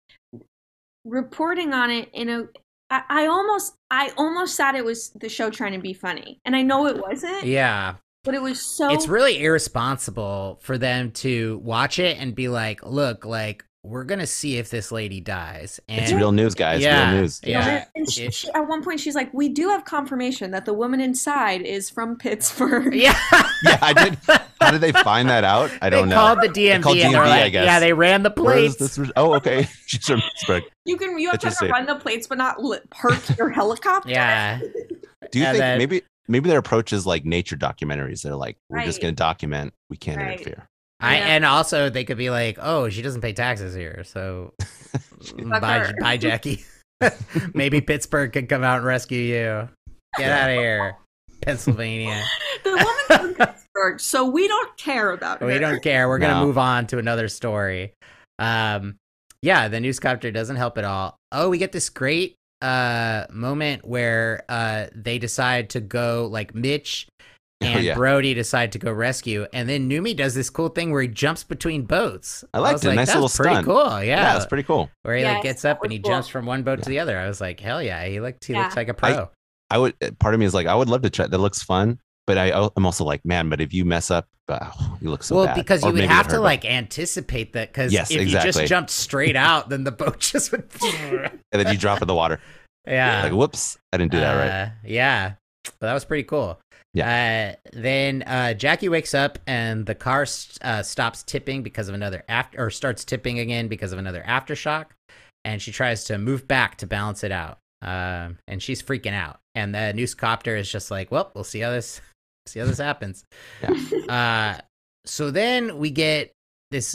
reporting on it in a. I, I almost, I almost thought it was the show trying to be funny, and I know it wasn't. Yeah. But it was so. It's really irresponsible for them to watch it and be like, look, like, we're going to see if this lady dies. And It's Real News, guys. Yeah. Real News. Yeah. And she, It- she, at one point, she's like, "We do have confirmation that the woman inside is from Pittsburgh." Yeah. Yeah, I did. How did they find that out? I don't they know. called the D M V called and they're D M V, I like, guess. yeah, they ran the Where is plates. this? Oh, okay. She's from Pittsburgh. You can you have to Interesting. run the plates, but not li- park your helicopter. Yeah. Do you And think then- maybe maybe their approach is like nature documentaries? They're like, we're just Right. going to document. We can't Right. interfere. I, Yeah. and also they could be like, oh, she doesn't pay taxes here. So bye, her. bye, Jackie. Maybe Pittsburgh could come out and rescue you. Get out of here. Pennsylvania. The woman's from Pittsburgh, so we don't care about her. We don't care. We're gonna No. move on to another story. Um, yeah, the newscopter doesn't help at all. Oh, we get this great uh moment where uh they decide to go, like Mitch Oh, and yeah. Brody decide to go rescue, and then Numi does this cool thing where he jumps between boats. I liked was it. like, Nice that's little pretty stunt. cool. Yeah, Yeah, it's pretty cool. where he like Yes, gets that up and was he cool. jumps from one boat to Yeah. the other. I was like, hell yeah, he looked he Yeah. looks like a pro. I would. Part of me is like, I would love to try. That looks fun. but I, I'm also like, man, but if you mess up, oh, you look so well, bad. because you Or would maybe have it to hurt, like anticipate that. Because Yes, if you exactly. just jumped straight out, then the boat just would. but- and then you drop in the water. yeah. Like, whoops, I didn't do that right. Uh, yeah. But that was pretty cool. Yeah. Uh, then uh, Jackie wakes up and the car uh, stops tipping because of another after, or starts tipping again because of another aftershock, and she tries to move back to balance it out. Um, and she's freaking out. And the newscopter is just like, well, we'll see how this see how this happens. Yeah. Uh, so then we get this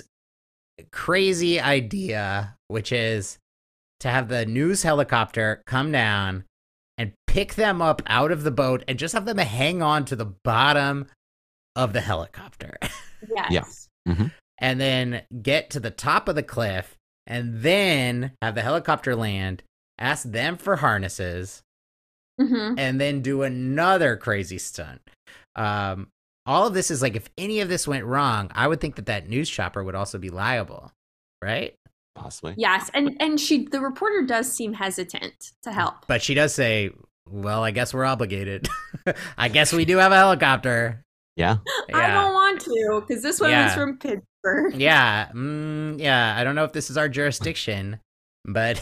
crazy idea, which is to have the news helicopter come down and pick them up out of the boat and just have them hang on to the bottom of the helicopter. Yes. Mhm. And then get to the top of the cliff and then have the helicopter land, ask them for harnesses, Mm-hmm. and then do another crazy stunt. Um, all of this is like, if any of this went wrong, I would think that that news chopper would also be liable, right? Possibly. Yes, and and she, the reporter, does seem hesitant to help. But she does say, well, I guess we're obligated. I guess we do have a helicopter. Yeah. I Yeah. don't want to, because this woman's Yeah. from Pittsburgh. Yeah. Mm, yeah. I don't know if this is our jurisdiction, but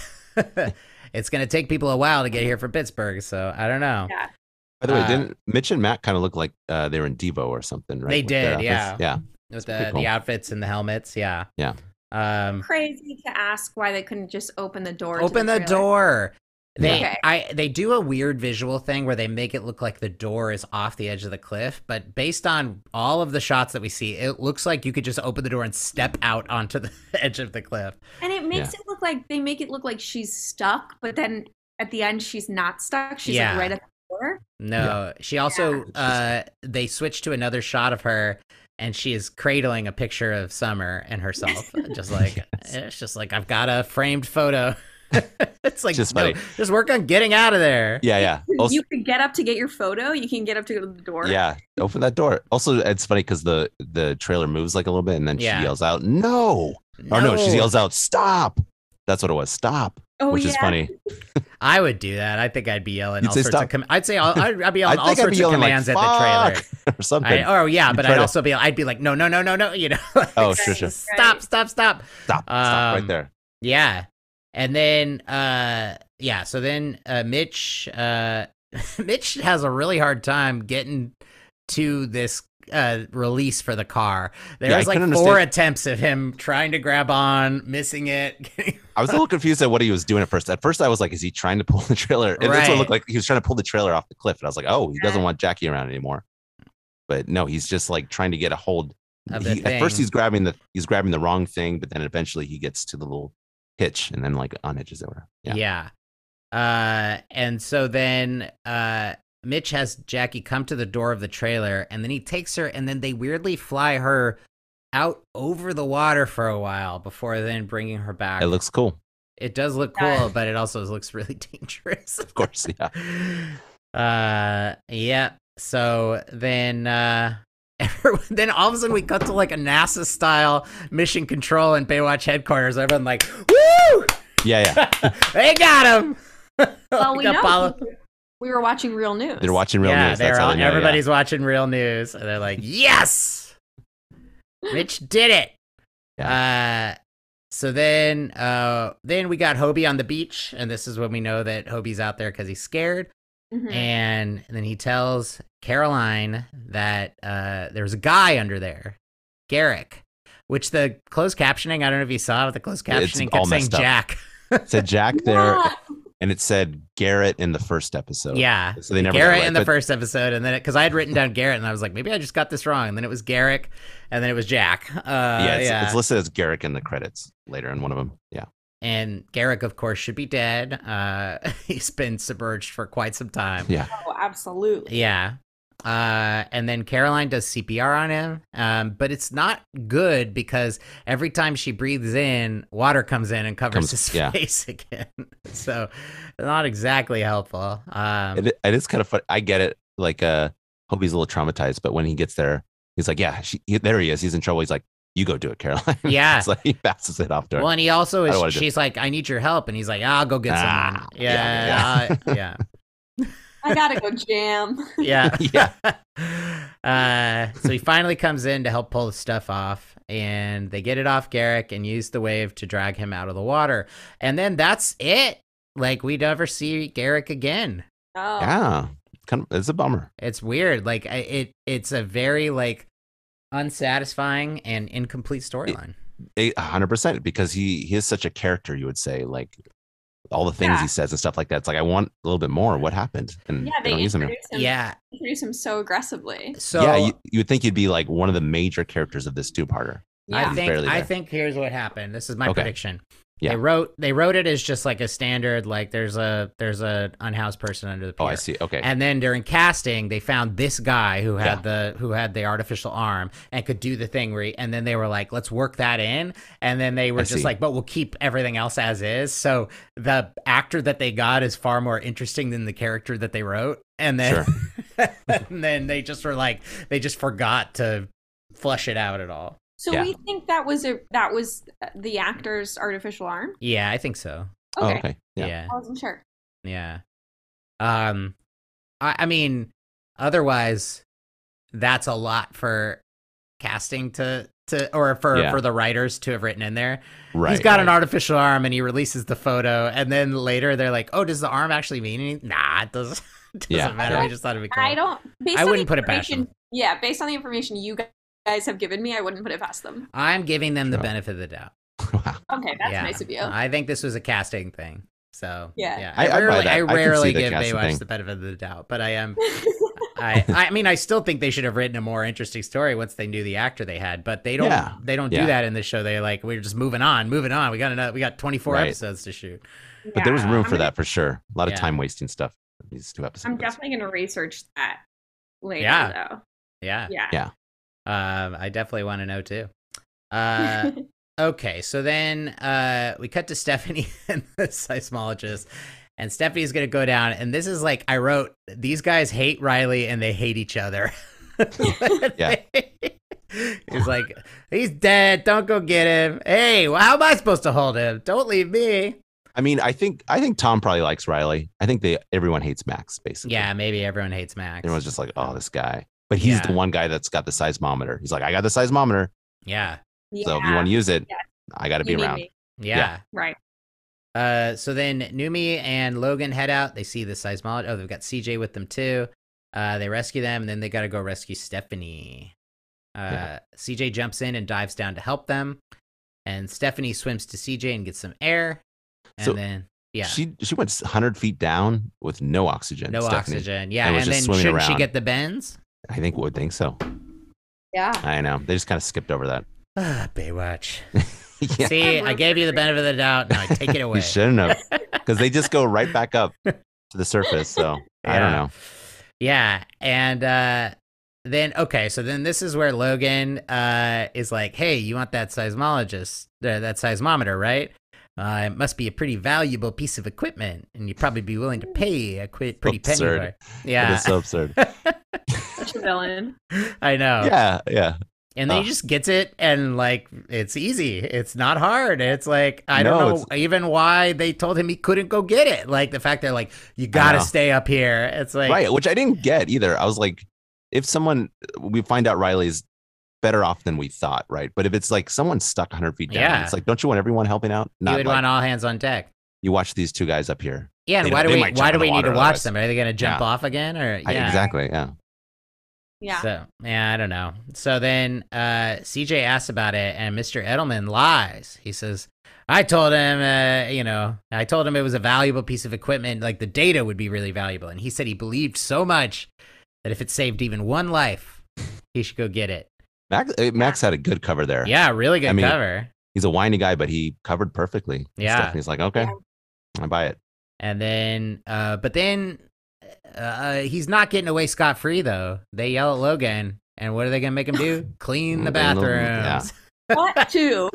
it's going to take people a while to get here from Pittsburgh. So I don't know. Yeah. By the way, Uh, didn't Mitch and Matt kind of look like uh, they were in Devo or something, right? They with their did, outfits? yeah. Yeah. With pretty the, cool. the outfits and the helmets. Yeah. Yeah. Um, Crazy to ask why they couldn't just open the door. to open the trailer. door. They Okay. I they do a weird visual thing where they make it look like the door is off the edge of the cliff, but based on all of the shots that we see, it looks like you could just open the door and step out onto the edge of the cliff. And it makes it look like they make it look like she's stuck, but then at the end she's not stuck. She's Yeah. like right at the door. No, she also uh they switched to another shot of her and she is cradling a picture of Summer and herself. Just like Yes. it's just like I've got a framed photo. It's like Just no, funny. just work on getting out of there. Yeah. Yeah. Also, You can get up to get your photo. You can get up to go to the door. yeah. Open that door. Also, it's funny because the the trailer moves like a little bit, and then Yeah. she yells out, "No!" Or no, she yells out, "Stop!" That's what it was. Stop. Oh, Which yeah. is funny. I would do that. I think I'd be yelling You'd all say sorts stop. of com- I'd say all, I'd, I'd be yelling I all think I'd sorts be of yelling like, commands at the trailer. "Fuck," or something. I, oh yeah, but try I'd to- also be I'd be like no no no no no you know like, Oh, sure, sure. stop stop stop Stop. Stop right Um, there. yeah, and then uh yeah so then uh Mitch uh Mitch has a really hard time getting to this uh release for the car. Yeah, I There's like couldn't four understand- attempts of him trying to grab on, missing it. I was a little confused at what he was doing at first. At first, I was like, "Is he trying to pull the trailer?" And that's what it Right. looked like. He was trying to pull the trailer off the cliff, and I was like, "Oh, he doesn't want Jackie around anymore." But no, he's just like trying to get a hold. Of the He, at first, thing. he's grabbing the he's grabbing the wrong thing, but then eventually he gets to the little hitch, and then like unhitches it. Over. Yeah. Yeah. Uh, and so then uh, Mitch has Jackie come to the door of the trailer, and then he takes her, and then they weirdly fly her out over the water for a while before then bringing her back. It looks cool, It does look Yeah. cool, but it also looks really dangerous. of course. Yeah. Uh, yeah. So then, uh, then all of a sudden we cut to like a NASA style mission control in Baywatch headquarters. Everyone like, woo! Yeah. Yeah. They got him. Well, we Got know. Apollo- We were watching real news. They're watching real yeah, news. they're That's how all, they know, yeah. everybody's watching real news, and they're like, "Yes, Mitch did it." Uh, so then, uh, then we got Hobie on the beach, and this is when we know that Hobie's out there because he's scared. Mhm. And then he tells Caroline that uh, there's a guy under there, Garrick, which the closed captioning, I don't know if you saw it, the closed It's captioning all kept saying messed up. Jack. It said Jack there, What? and it said Garrett in the first episode. Yeah. So they never got it Garrett right, in the but- first episode, and then because I had written down Garrett, and I was like, maybe I just got this wrong, and then it was Garrick, and then it was Jack. Uh, yeah, it's, yeah. it's listed as Garrick in the credits later in one of them. Yeah. And Garrick, of course, should be dead. Uh, he's been submerged for quite some time. Yeah. Oh, absolutely. Yeah. Uh, and then Caroline does C P R on him, um, but it's not good because every time she breathes in, water comes in and covers Comes- his yeah. face again. So, not exactly helpful. Um, It, it is kind of fun. I get it. Like, uh, Hobie's a little traumatized, but when he gets there, he's like, yeah, she, he, there he is. He's in trouble. He's like, you go do it, Caroline. Yeah. It's like he passes it off to her. well, and he also I don't is. wanna do- She's like, "I need your help," and he's like, "I'll go get Ah, someone." Yeah, yeah, yeah, yeah. I gotta go jam. Yeah. Yeah. Uh, so he finally comes in to help pull the stuff off, and they get it off Garrick and use the wave to drag him out of the water. And then that's it. Like, we never see Garrick again. Oh. Yeah. Kind of, it's a bummer. It's weird. Like, I, it, it's a very, like, unsatisfying and incomplete storyline. A hundred percent, because he he is such a character, you would say, like all the things Yeah. he says and stuff like that. It's like, I want a little bit more. What happened? And Yeah, they they don't use him. introduce him. Yeah. Introduce him so aggressively. So yeah, you, you would think you'd be like one of the major characters of this two-parter. Yeah. I He's think barely I there. think here's what happened. This is my Okay. prediction. Yeah. They wrote they wrote it as just like a standard, like there's a there's a unhoused person under the pier. Oh, I see. Okay. And then during casting, they found this guy who had the who had the artificial arm and could do the thing where he, and then they were like, let's work that in. And then they were I just see. like, but we'll keep everything else as is. So the actor that they got is far more interesting than the character that they wrote. And then and then they just were like, they just forgot to flush it out at all. So Yeah. we think that was a that was the actor's artificial arm. Yeah, I think so. Oh, Okay, okay. Yeah. Yeah. I wasn't sure. Yeah. Um, I, I mean, otherwise, that's a lot for casting to to or for Yeah. for the writers to have written in there. Right. He's got right. an artificial arm, and he releases the photo, and then later they're like, "Oh, does the arm actually mean anything?" Nah, it doesn't. It doesn't Yeah, matter. yeah. We just thought it'd be cool. I don't. Based I on the wouldn't put it past information- Yeah, based on the information you guys have given me, I wouldn't put it past them. I'm giving them the Sure. benefit of the doubt. Wow. Okay, that's yeah. nice of you. I think this was a casting thing. So Yeah. yeah. I- I, I'd buy rarely, that. I I can rarely see the give casting Baywatch thing. the benefit of the doubt, but I am. I, I mean, I still think they should have written a more interesting story once they knew the actor they had, but they don't. Yeah. They don't Yeah. do that in this show. They like we're just moving on, moving on. We got another. We got twenty-four Right. episodes to shoot. But there was Yeah, room I'm for gonna- that for sure. A lot of Yeah. time wasting stuff. These two episodes. I'm definitely going to research that later, Yeah. though. Yeah. Yeah. Yeah. Um, I definitely want to know too. Uh, okay, so then uh, we cut to Stephanie and the seismologist, and Stephanie's gonna go down. And this is like I wrote: these guys hate Riley and they hate each other. Yeah. He's like, he's dead. Don't go get him. Hey, well, how am I supposed to hold him? Don't leave me. I mean, I think I think Tom probably likes Riley. I think they everyone hates Max basically. Yeah, maybe everyone hates Max. Everyone's just like, oh, this guy. But he's Yeah. the one guy that's got the seismometer. He's like, I got the seismometer. Yeah, So if you want to use it, Yeah. I got to be You need around. me. yeah. Yeah. Right. Uh, so then Numi and Logan head out. They see the seismologist. Oh, they've got C J with them too. Uh, they rescue them, and then they got to go rescue Stephanie. Uh, Yeah. C J jumps in and dives down to help them, and Stephanie swims to C J and gets some air, and So, then yeah, She she went one hundred feet down with no oxygen. no Stephanie. oxygen. Yeah, and was and just then swimming shouldn't she around. get the bends? I think would think so. Yeah. I know. They just kind of skipped over that. Ah, Baywatch. Yeah. See, I gave you the benefit of the doubt. Now I take it away. You shouldn't have. Because they just go right back up to the surface. So I don't Yeah. know. Yeah, and uh, then okay, so then this is where Logan uh, is like, "Hey, you want that seismologist, uh, that seismometer, right? Uh, it must be a pretty valuable piece of equipment, and you'd probably be willing to pay a qu- pretty penny absurd. for it." It Yeah, is so absurd. Such a villain. I know. Yeah, yeah. And then Ugh. he just gets it, and like it's easy. It's not hard. It's like I No, don't know it's- even why they told him he couldn't go get it. Like the fact they're like, "You got to know. stay up here." It's like Right, which I didn't get either. I was like, if someone, we find out Riley's better off than we thought, right? But if it's like someone stuck one hundred feet down, Yeah. it's like, don't you want everyone helping out? you Not would like, want all hands on deck. you watch these two guys up here. Yeah, and They why don't- do they we might why jump do in we the need to water watch otherwise. them? Are they going to jump Yeah. off again, or I- yeah? exactly, yeah. Yeah. So yeah, I don't know. So then uh, C J asks about it, and Mister Edelman lies. He says, "I told him, uh, you know, I told him it was a valuable piece of equipment. Like the data would be really valuable." And he said he believed so much that if it saved even one life, he should go get it. Max, uh, Max had a good cover there. Yeah, really good I mean, cover. He's a whiny guy, but he covered perfectly. Yeah. Stephanie's like, okay, I buy it. And then, uh, but then uh, he's not getting away scot free though. They yell at Logan, and what are they gonna make him do? Clean the Clean the- bathrooms. yeah. What to?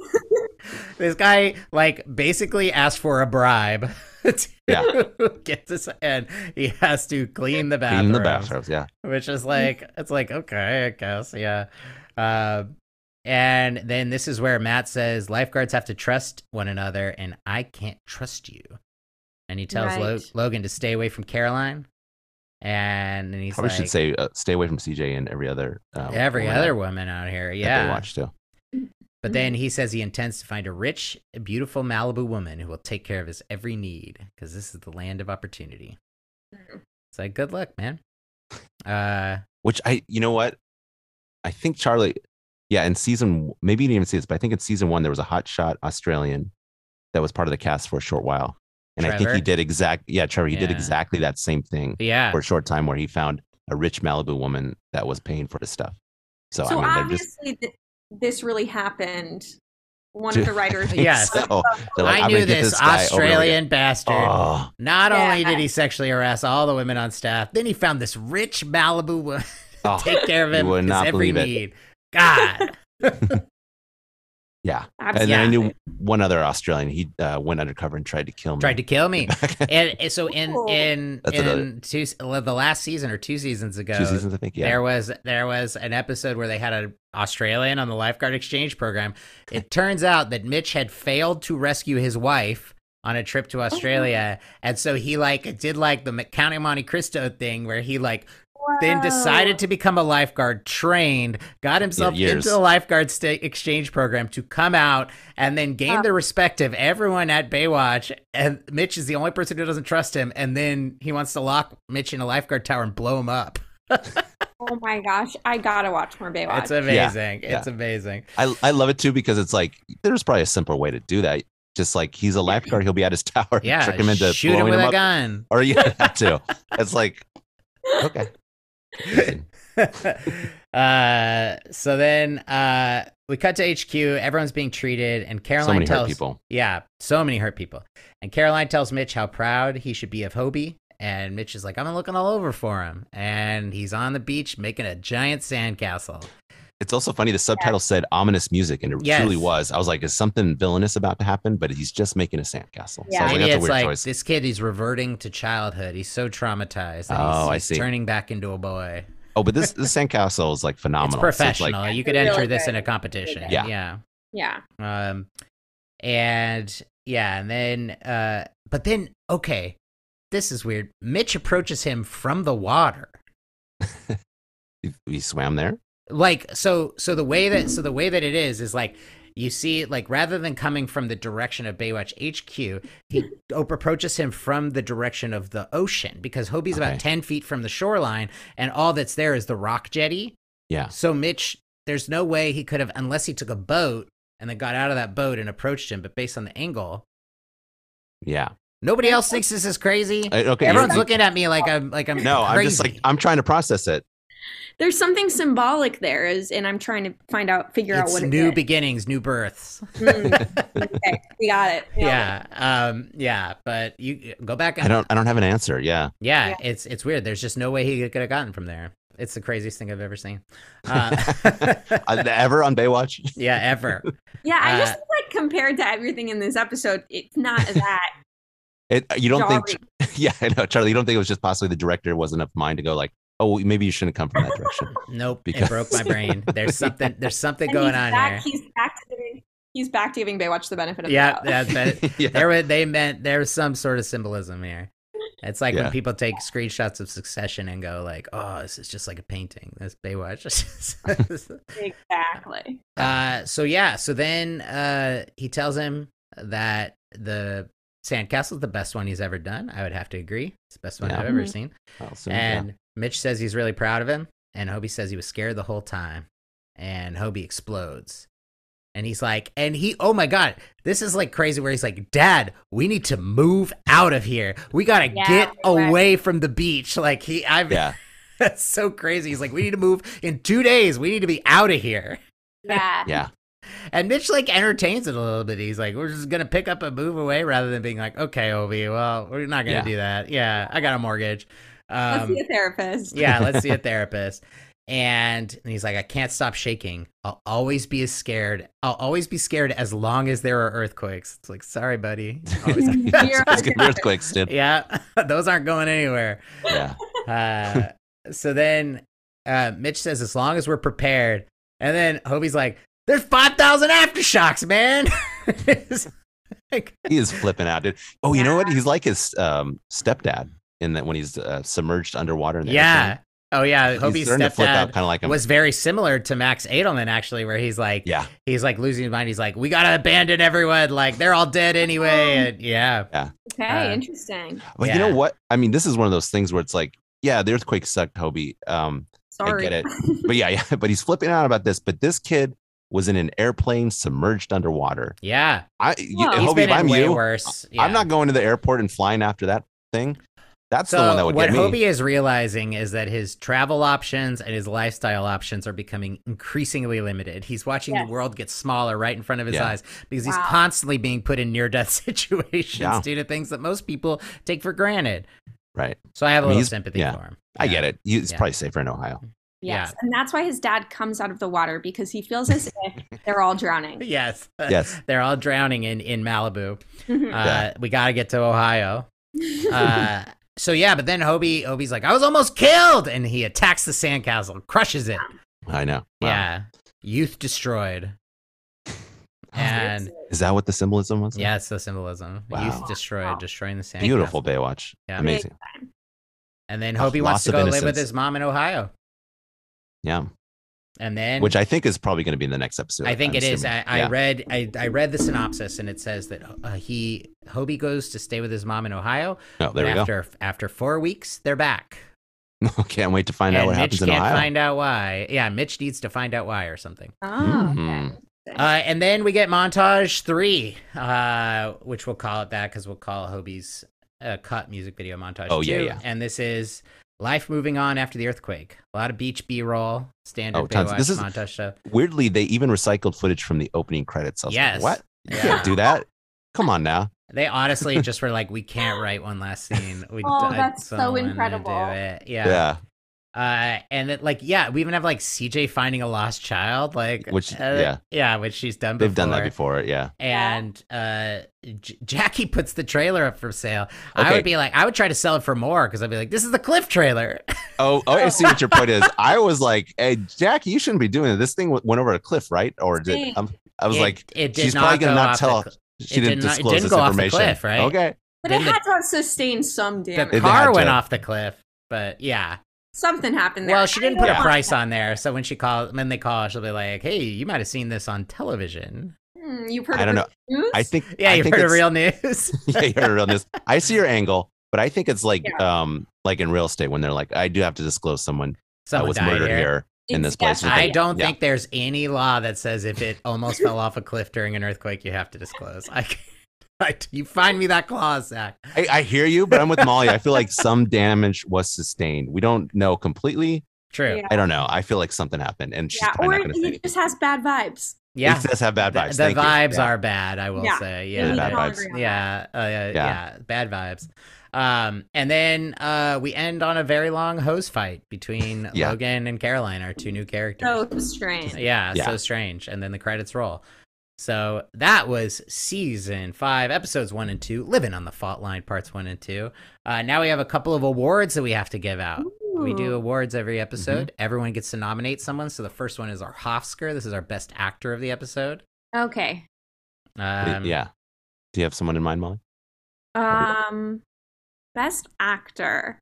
This guy like basically asked for a bribe to Yeah. get this, and he has to clean the bathrooms, Clean the bathrooms, yeah. which is like it's like okay, I guess, yeah. Uh, and then this is where Matt says lifeguards have to trust one another, and I can't trust you. And he tells Lo- Right. Logan to stay away from Caroline. And, and he's Probably like, should say uh, stay away from C J and every other um, every woman other that- woman out here. that Yeah. they watch too. But then he says he intends to find a rich, beautiful Malibu woman who will take care of his every need because this is the land of opportunity. It's like, good luck, man. Uh, Which I, you know what? I think Charlie, yeah, in season, maybe you didn't even see this, but I think in season one, there was a hotshot Australian that was part of the cast for a short while. And I think Trevor? he did exact, yeah, Trevor, he did Yeah. exactly that same thing yeah. for a short time where he found a rich Malibu woman that was paying for his stuff. So, So I mean, they're just, obviously, th- this really happened. One Dude, of the writers. Yes. so, they're like, I I'm knew gonna get this, this guy over and over again. Australian bastard. Oh, Not Yeah. only did he sexually harass all the women on staff, then he found this rich Malibu woman to Oh, take care of him you would his not every believe it. need. God. yeah. Absolutely. And then I knew one other Australian. He uh, went undercover and tried to kill me. Tried to kill me. And and so in Oh. in That's in another- two, the last season or two seasons ago, Two seasons, I think. Yeah. there was there was an episode where they had an Australian on the lifeguard exchange program. It turns out that Mitch had failed to rescue his wife on a trip to Australia, and so he like did like the Count of Monte Cristo thing where he like then decided to become a lifeguard, trained, got himself Yeah, years. into the lifeguard sta- exchange program to come out, and then gain Ah. the respect of everyone at Baywatch. And Mitch is the only person who doesn't trust him, and then he wants to lock Mitch in a lifeguard tower and blow him up. Oh my gosh, I gotta watch more Baywatch. It's amazing. It's yeah. amazing. I, I love it too because it's like there's probably a simpler way to do that. Just like he's a lifeguard, he'll be at his tower. Yeah, trick him into shoot him blowing with him a up. gun. Or yeah, that too. It's like okay. uh, so then uh, we cut to H Q. Everyone's being treated, and Caroline So many tells hurt people. Yeah, so many hurt people. And Caroline tells Mitch how proud he should be of Hobie. And Mitch is like, I'm looking all over for him. And he's on the beach making a giant sandcastle. It's also funny. The subtitle said ominous music, and it Yes. truly was. I was like, is something villainous about to happen? But he's just making a sandcastle. Yeah. So I was like, Maybe that's a it's weird like choice. this kid, he's reverting to childhood. He's so traumatized. That Oh, he's, I he's see. turning back into a boy. Oh, but this this sandcastle is like phenomenal. It's So it's professional. like, you could Really enter this good. in a competition. Yeah. Yeah. Yeah. Um, and yeah, and then, uh, but then, okay, this is weird. Mitch approaches him from the water. he, he swam there. Like, so, so the way that, so the way that it is, is like, you see, like, rather than coming from the direction of Baywatch H Q, he op- approaches him from the direction of the ocean because Hobie's Okay. about ten feet from the shoreline, and all that's there is the rock jetty. Yeah. So Mitch, there's no way he could have, unless he took a boat and then got out of that boat and approached him. But based on the angle, Yeah. nobody else thinks this is crazy. Uh, okay. Everyone's you're- looking at me like I'm like I'm No, I'm crazy. just like I'm trying to process it. There's something symbolic there, is, and I'm trying to find out, figure out It's what it new is. beginnings, new births. Mm, okay, we got it. We got it. Yeah, um, yeah, but you go back and I don't I don't have an answer. Yeah. Yeah, Yeah. it's it's weird. There's just no way he could have gotten from there. It's the craziest thing I've ever seen. Uh, Uh, Ever on Baywatch? yeah, ever. Yeah, I Uh, just think, like, compared to everything in this episode, it's not that. It, you don't think? jarring. Yeah, I know, Charlie. You don't think it was just possibly the director wasn't of mind to go like, oh, maybe you shouldn't come from that direction. Nope, Because- it broke my brain. There's something. There's something And going he's on back, here. He's back to giving. He's back to giving Baywatch the benefit of Yeah, the doubt. yeah, but Yeah. there were they meant there's some sort of symbolism here. It's like Yeah. when people take screenshots of Succession and go like, "Oh, this is just like a painting." This Baywatch. Exactly. uh, so yeah, so then uh, he tells him that the sandcastle is the best one he's ever done. I would have to agree. It's the best one Yeah. I've ever Mhm. seen. I'll assume, And Mitch says he's really proud of him, and Hobie says he was scared the whole time. And Hobie explodes. And he's like, and he, oh my God, this is like crazy where he's like, Dad, we need to move out of here. We got to Yeah, get right. away from the beach. Like, he, I've, yeah. that's so crazy. He's like, we need to move in two days. We need to be out of here. Yeah. Yeah. And Mitch like entertains it a little bit. He's like, we're just going to pick up and move away rather than being like, okay, Hobie, well, we're not going to Yeah. do that. Yeah, I got a mortgage. Let's Um, see a therapist. yeah, let's see a therapist. And, and he's like, I can't stop shaking. I'll always be as scared. I'll always be scared as long as there are earthquakes. It's like, sorry, buddy. Always- You're It's gonna be earthquakes, dude. yeah, those aren't going anywhere. Yeah. Uh, so then uh, Mitch says, as long as we're prepared. And then Hobie's like, there's five thousand aftershocks, man. It's like, He is flipping out, dude. Oh, you know what? He's like his um, stepdad. in that when he's uh, submerged underwater. In the Yeah. airplane. Oh yeah, He's Hobie's starting to flip out stepdad kind of like him. was very similar to Max Edelman actually, where he's like, Yeah. he's like losing his mind. He's like, we gotta abandon everyone. Like they're all dead anyway. And yeah, Okay, Uh, interesting. But Yeah. you know what? I mean, this is one of those things where it's like, yeah, the earthquake sucked, Hobie. Um, Sorry. I get it. But yeah, yeah. But he's flipping out about this. But this kid was in an airplane submerged underwater. yeah. I, you, Well, He's Hobie, been if in I'm way you, worse. Yeah. I'm not going to the airport and flying after that thing. That's So the one that would what get me. Hobie is realizing is that his travel options and his lifestyle options are becoming increasingly limited. He's watching Yes. the world get smaller right in front of his Yeah. eyes because he's Wow. constantly being put in near-death situations Yeah. due to things that most people take for granted. Right. So I have a I mean, little he's- sympathy yeah. for him. I Yeah. get it. He's Yeah. probably safer in Ohio. Yes. Yeah. And that's why his dad comes out of the water because he feels as if they're all drowning. Yes. Yes. They're all drowning in, in Malibu. Mhm. Uh, Yeah. We got to get to Ohio. Uh, so yeah, but then Hobie, Hobie's like, I was almost killed. And he attacks the sandcastle, crushes it. I know. Wow. Yeah. Youth destroyed. And Is that what the symbolism was? yeah, it's the symbolism. Wow. Youth destroyed, Wow. destroying the sandcastle. Beautiful Baywatch. Yeah. Amazing. And then Oh, Hobie wants loss to of go live with innocence. his mom in Ohio. Yeah. And then Which I think is probably going to be in the next episode. I think I'm it is. assuming. I, I Yeah. read I, I read the synopsis and it says that uh, he Hobie goes to stay with his mom in Ohio. Oh, there we and go. after after four weeks, they're back. Can't wait to find and out what Mitch happens in can't Ohio. find out why. Yeah, Mitch needs to find out why or something. Oh, okay. Mhm. Uh, and then we get montage three, uh, which we'll call it that because we'll call it Hobie's uh, cut music video montage. Oh, yeah, two. yeah. And this is life moving on after the earthquake. A lot of beach B-roll, standard Oh, tons. Baywatch This is- montage stuff. Weirdly, they even recycled footage from the opening credits. I was like, Yes. what? You Yeah. can't do that? Come on now. They honestly just were like, we can't write one last scene. We, Oh, I that's don't so wanna incredible. Do it. Yeah. Yeah. Uh, and it, like, yeah, we even have like C J finding a lost child, like, Which- uh, yeah. yeah, which she's done before. They've done that before. Yeah. And uh, J- Jackie puts the trailer up for sale. I Okay. would be like, I would try to sell it for more because I'd be like, this is the Cliff trailer. Oh, oh, I see what your point is. I was like, hey, Jackie, you shouldn't be doing it. This thing w- went over a cliff, right? Or did Same. um, I was It- like, it did she's not probably going go to not off the tell. cl- She it didn't did not- it disclose didn't this go off the information. cliff, right? Okay. But Then it the- had to have sustained some The damage. It car had went to. off the cliff, but yeah. Something happened there. Well, she didn't I put don't a want price that. on there, so when she calls, when they call, she'll be like, "Hey, you might have seen this on television." Hmm, you've heard I of don't the know. news? I think. Yeah, I you think heard of it's- real news. yeah, you heard of real news. I see your angle, but I think it's like, Yeah. um, like in real estate when they're like, I do have to disclose someone that Someone was died murdered here. here, in this place. Exactly. I don't Yeah. think there's any law that says if it almost fell off a cliff during an earthquake, you have to disclose. I can't. I, you find me that clause, Zach. I, I hear you, but I'm with Molly. I feel like some damage was sustained. We don't know completely. True. Yeah. I don't know. I feel like something happened, and she's Yeah, probably or not going to say it anything. just has bad vibes. Yeah. It does have bad The- vibes. The, Thank you. vibes Yeah. are bad, I will Yeah. say. Yeah, Yeah. bad the- vibes. Yeah, uh, yeah, Yeah. yeah, bad vibes. Um, and then uh, we end on a very long hose fight between Yeah. Logan and Caroline, our two new characters. So strange. Yeah, Yeah. so strange. And then the credits roll. So that was season five, episodes one and two, Living on the Fault Line, parts one and two. Uh, now we have a couple of awards that we have to give out. We do Ooh. awards every episode. Mm-hmm. Everyone gets to nominate someone. So the first one is our Hofsker. This is our best actor of the episode. Okay. Um, yeah. Do you have someone in mind, Molly? Um, best actor.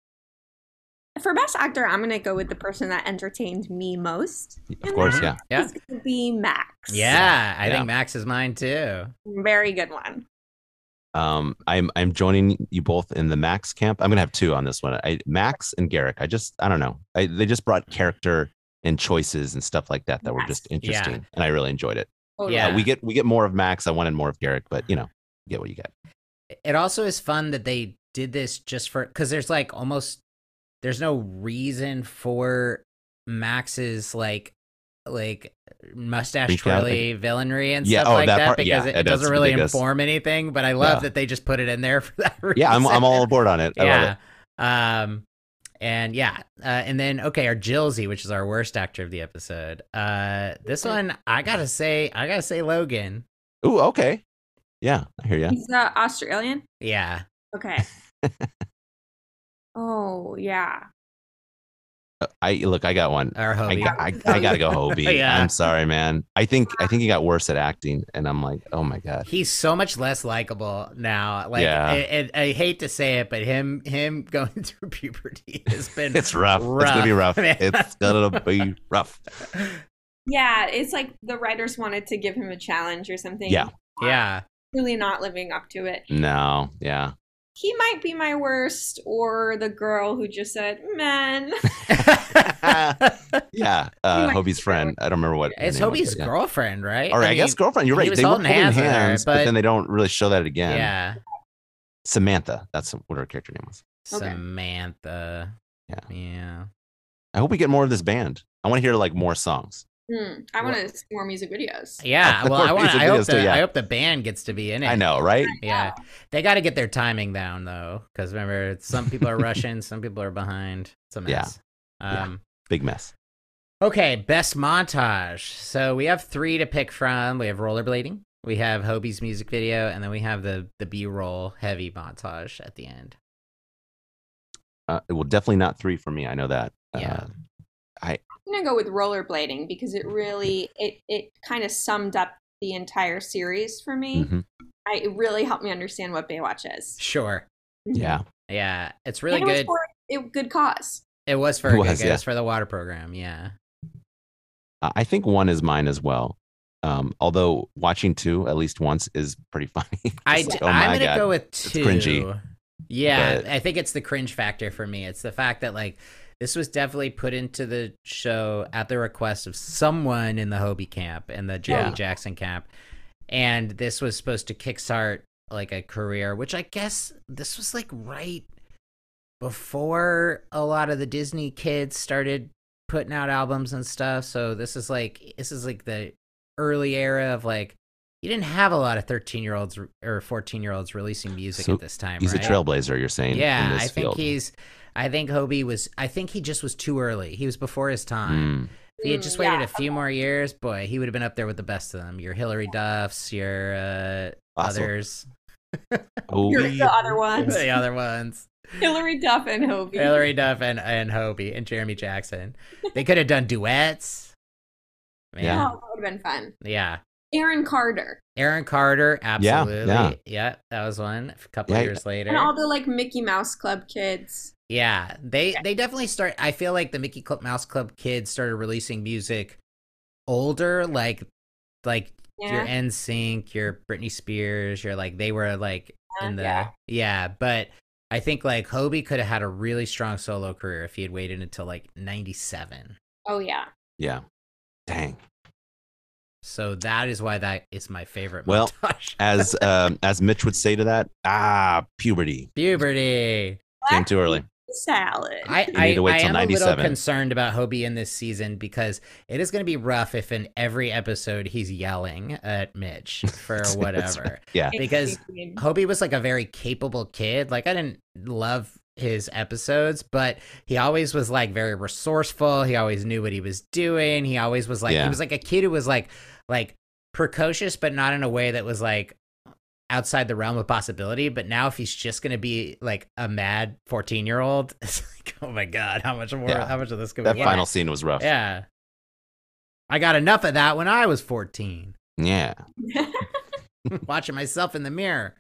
For best actor, I'm gonna go with the person that entertained me most. Of course, yeah. Yeah. It's gonna be Max. Yeah, I Yeah. think Max is mine too. Very good one. Um, I'm I'm joining you both in the Max camp. I'm gonna have two on this one. I, Max and Garrick. I just I don't know. I, they just brought character and choices and stuff like that that were Yes. just interesting, Yeah. and I really enjoyed it. Totally. Yeah. Uh, we get we get more of Max. I wanted more of Garrick, but you know, you get what you get. It also is fun that they did this just for because there's like almost there's no reason for Max's like like mustache Freak out, twirly villainry and Yeah, stuff oh, like that that, part- because yeah, it, that- it doesn't that's really ridiculous. inform anything. But I love No. that they just put it in there for that reason. Yeah, I'm I'm all aboard on it. I love it. yeah. Um, and yeah, uh, and then okay, our Jilzy, which is our worst actor of the episode. Uh, this one I gotta say, I gotta say Logan. Ooh, okay. Yeah, I hear you. He's uh, Australian. Yeah, Okay. Oh yeah. I look, I got one. Or I, Hobie. got- I, I gotta go Hobie. Yeah. I'm sorry, man. I think I think he got worse at acting, and I'm like, oh my god. He's so much less likable now. Like, Yeah. I, I, I hate to say it, but him him going through puberty has been It's rough. rough, It's gonna be rough. man. It's gonna be rough. Yeah, it's like the writers wanted to give him a challenge or something. Yeah. Yeah. Really not living up to it. No. Yeah. He might be my worst, or the girl who just said, man. Yeah. Uh, Hobie's friend. I don't remember what. her It's name was, Hobie's but yeah. girlfriend, right? All right. I, mean, guess girlfriend. You're he right. was They were holding holding hands hands, with her, but, but- then they don't really show that again. Yeah. Samantha. That's what her character name was. Okay. Samantha. Yeah. Yeah. I hope we get more of this band. I want to hear like more songs. Hmm, I want to see more music videos. Yeah. Oh, Well, I want. music I hope videos the too, yeah. I hope the band gets to be in it. I know, right? Yeah. They got to get their timing down though, because remember, some people are rushing, some people are behind. It's a mess. Yeah. Um. Big mess. Okay, best montage. So we have three to pick from. We have rollerblading, we have Hobie's music video, and then we have the the B-roll heavy montage at the end. Uh, it will definitely not three for me. I know that. Yeah. Uh, I'm gonna go with rollerblading because it really it it kind of summed up the entire series for me. mhm. I, it really helped me understand what Baywatch is. Sure. Yeah. Yeah, it's really And it good. was for a good cause. It was for It a good was, good- yeah. it was for the water program. Yeah. Uh, I think one is mine as well. Um, although watching two at least once is pretty funny. I It's d- like, oh I'm my gonna God. go with It's two. cringy. Yeah, But- I think it's the cringe factor for me. It's the fact that like this was definitely put into the show at the request of someone in the Hobie camp and the Jeremy Yeah. Jackson camp, and this was supposed to kickstart like a career, which I guess this was like right before a lot of the Disney kids started putting out albums and stuff. So this is like this is like the early era of like you didn't have a lot of thirteen year olds or fourteen year olds releasing music So at this time. He's right? a trailblazer, you're saying? in Yeah, this I think field. he's. I think Hobie was. I think he just was too early. He was before his time. Mm. If he had just Mm, waited yeah, a few more years, boy, he would have been up there with the best of them. Your Hillary Duffs, your uh, Awesome. others, Oh, You're the other ones. the other ones, Hillary Duff and Hobie. Hillary Duff and and Hobie and Jeremy Jackson. They could have done duets. Man. Yeah. Oh, that would have been fun. Yeah. Aaron Carter. Aaron Carter, absolutely. yeah. Yeah, that was one. A couple Yeah. years later. And all the like Mickey Mouse Club kids. Yeah, they they definitely start. I feel like the Mickey Cl- Mouse Club kids started releasing music older, like like your Yeah. N Sync, your Britney Spears, your like they were like in the Yeah. yeah. But I think like Hobie could have had a really strong solo career if he had waited until like ninety-seven. Oh yeah. yeah. Dang. So that is why that is my favorite Well, montage. As um, as Mitch would say to that, ah, puberty Puberty. came too early. Salad. I, You I, need to wait I till am a little ninety-seven. concerned about Hobie in this season because it is going to be rough if in every episode he's yelling at Mitch for That's whatever. Yeah. because Hobie was like a very capable kid. Like I didn't love his episodes, but he always was like very resourceful. He always knew what he was doing. He always was like Yeah. he was like a kid who was like like precocious, but not in a way that was like outside the realm of possibility. But now if he's just gonna be like a mad fourteen year old, it's like, oh my god, how much more Yeah. how much of this could That we get? final scene was rough. Yeah. I got enough of that when I was fourteen. Yeah. Watching myself in the mirror.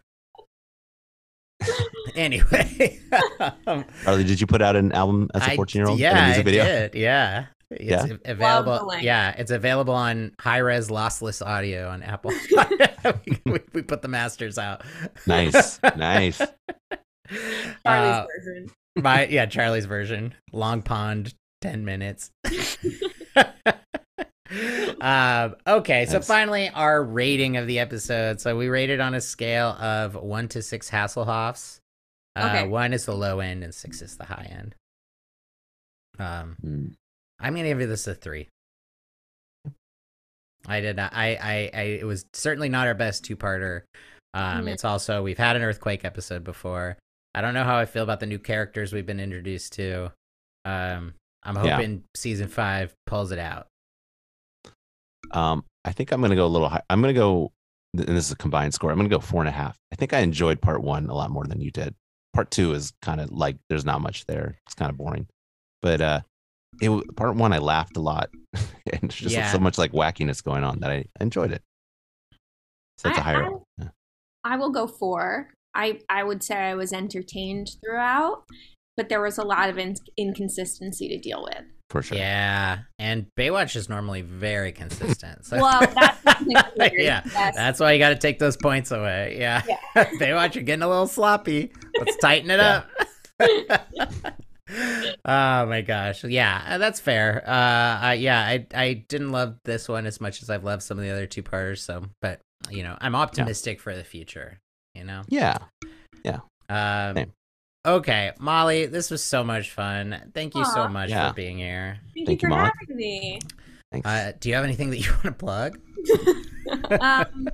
Anyway. um, Charlie, did you put out an album as a I- fourteen year old? Yeah, a music I video? did. Yeah. It's Yeah? a- available. Love the link. Yeah, it's available on high res lossless audio on Apple. we, we, we put the masters out. Nice. Nice. Charlie's Uh, version. my yeah, Charlie's version. Long Pond, ten minutes. um, okay, so Nice. finally our rating of the episode. So we rated on a scale of one to six Hasselhoffs. Uh, Okay. One is the low end and six is the high end. Um, Mm. I'm gonna give you this a three. I did not. I, I, I. It was certainly not our best two-parter. Um, Mhm. It's also we've had an earthquake episode before. I don't know how I feel about the new characters we've been introduced to. Um, I'm Yeah. hoping season five pulls it out. Um, I think I'm gonna go a little high. I'm gonna go, and this is a combined score. I'm gonna go four and a half. I think I enjoyed part one a lot more than you did. Part two is kind of like there's not much there. It's kind of boring, but uh, it w- part one I laughed a lot, and there's just Yeah. so much like wackiness going on that I enjoyed it. So that's a I- higher. I- yeah. I will go four. I, I would say I was entertained throughout, but there was a lot of in- inconsistency to deal with. For sure. Yeah, and Baywatch is normally very consistent. So. Well, that's the yeah, yes. that's why you got to take those points away. Yeah, Baywatch, you're getting a little sloppy. Let's tighten it Yeah. up. Oh my gosh, yeah, uh, that's fair. Uh, I, yeah, I I didn't love this one as much as I've loved some of the other two parters. So, but you know, I'm optimistic for the future. You know. Yeah. Um, Same. okay, Molly, this was so much fun. Thank you so Aw. much Yeah. for being here. Thank, Thank you you, for Molly. having me. Thanks. Uh, do you have anything that you want to plug? um,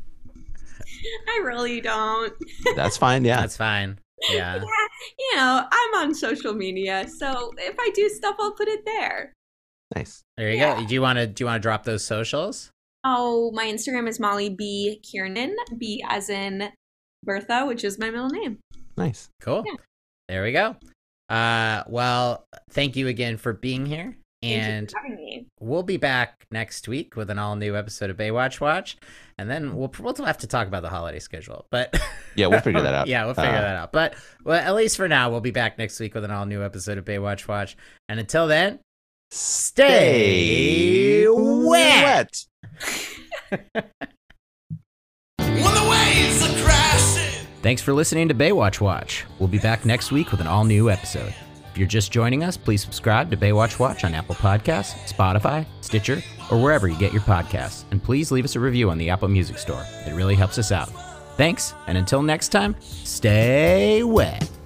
I really don't. That's fine. Yeah. That's fine. Yeah. Yeah, you know, I'm on social media, so if I do stuff, I'll put it there. Nice. There you Yeah. go. Do you want to do you want to drop those socials? Oh, my Instagram is Molly B Kiernan, B as in Bertha, which is my middle name. Nice. Cool. Yeah. There we go. Uh, well, thank you again for being here, Thank you and for having me. we'll be back next week with an all new episode of Baywatch Watch, and then we'll we'll have to talk about the holiday schedule, but Yeah, we'll figure that out. yeah, we'll figure Uh, that out. But well, at least for now, we'll be back next week with an all new episode of Baywatch Watch, and until then, stay wet. When the waves are crashing. Thanks for listening to Baywatch Watch. We'll be back next week with an all new episode. If you're just joining us, please subscribe to Baywatch Watch on Apple Podcasts, Spotify, Stitcher, or wherever you get your podcasts. And please leave us a review on the Apple Music Store. It really helps us out. Thanks, and until next time, stay wet.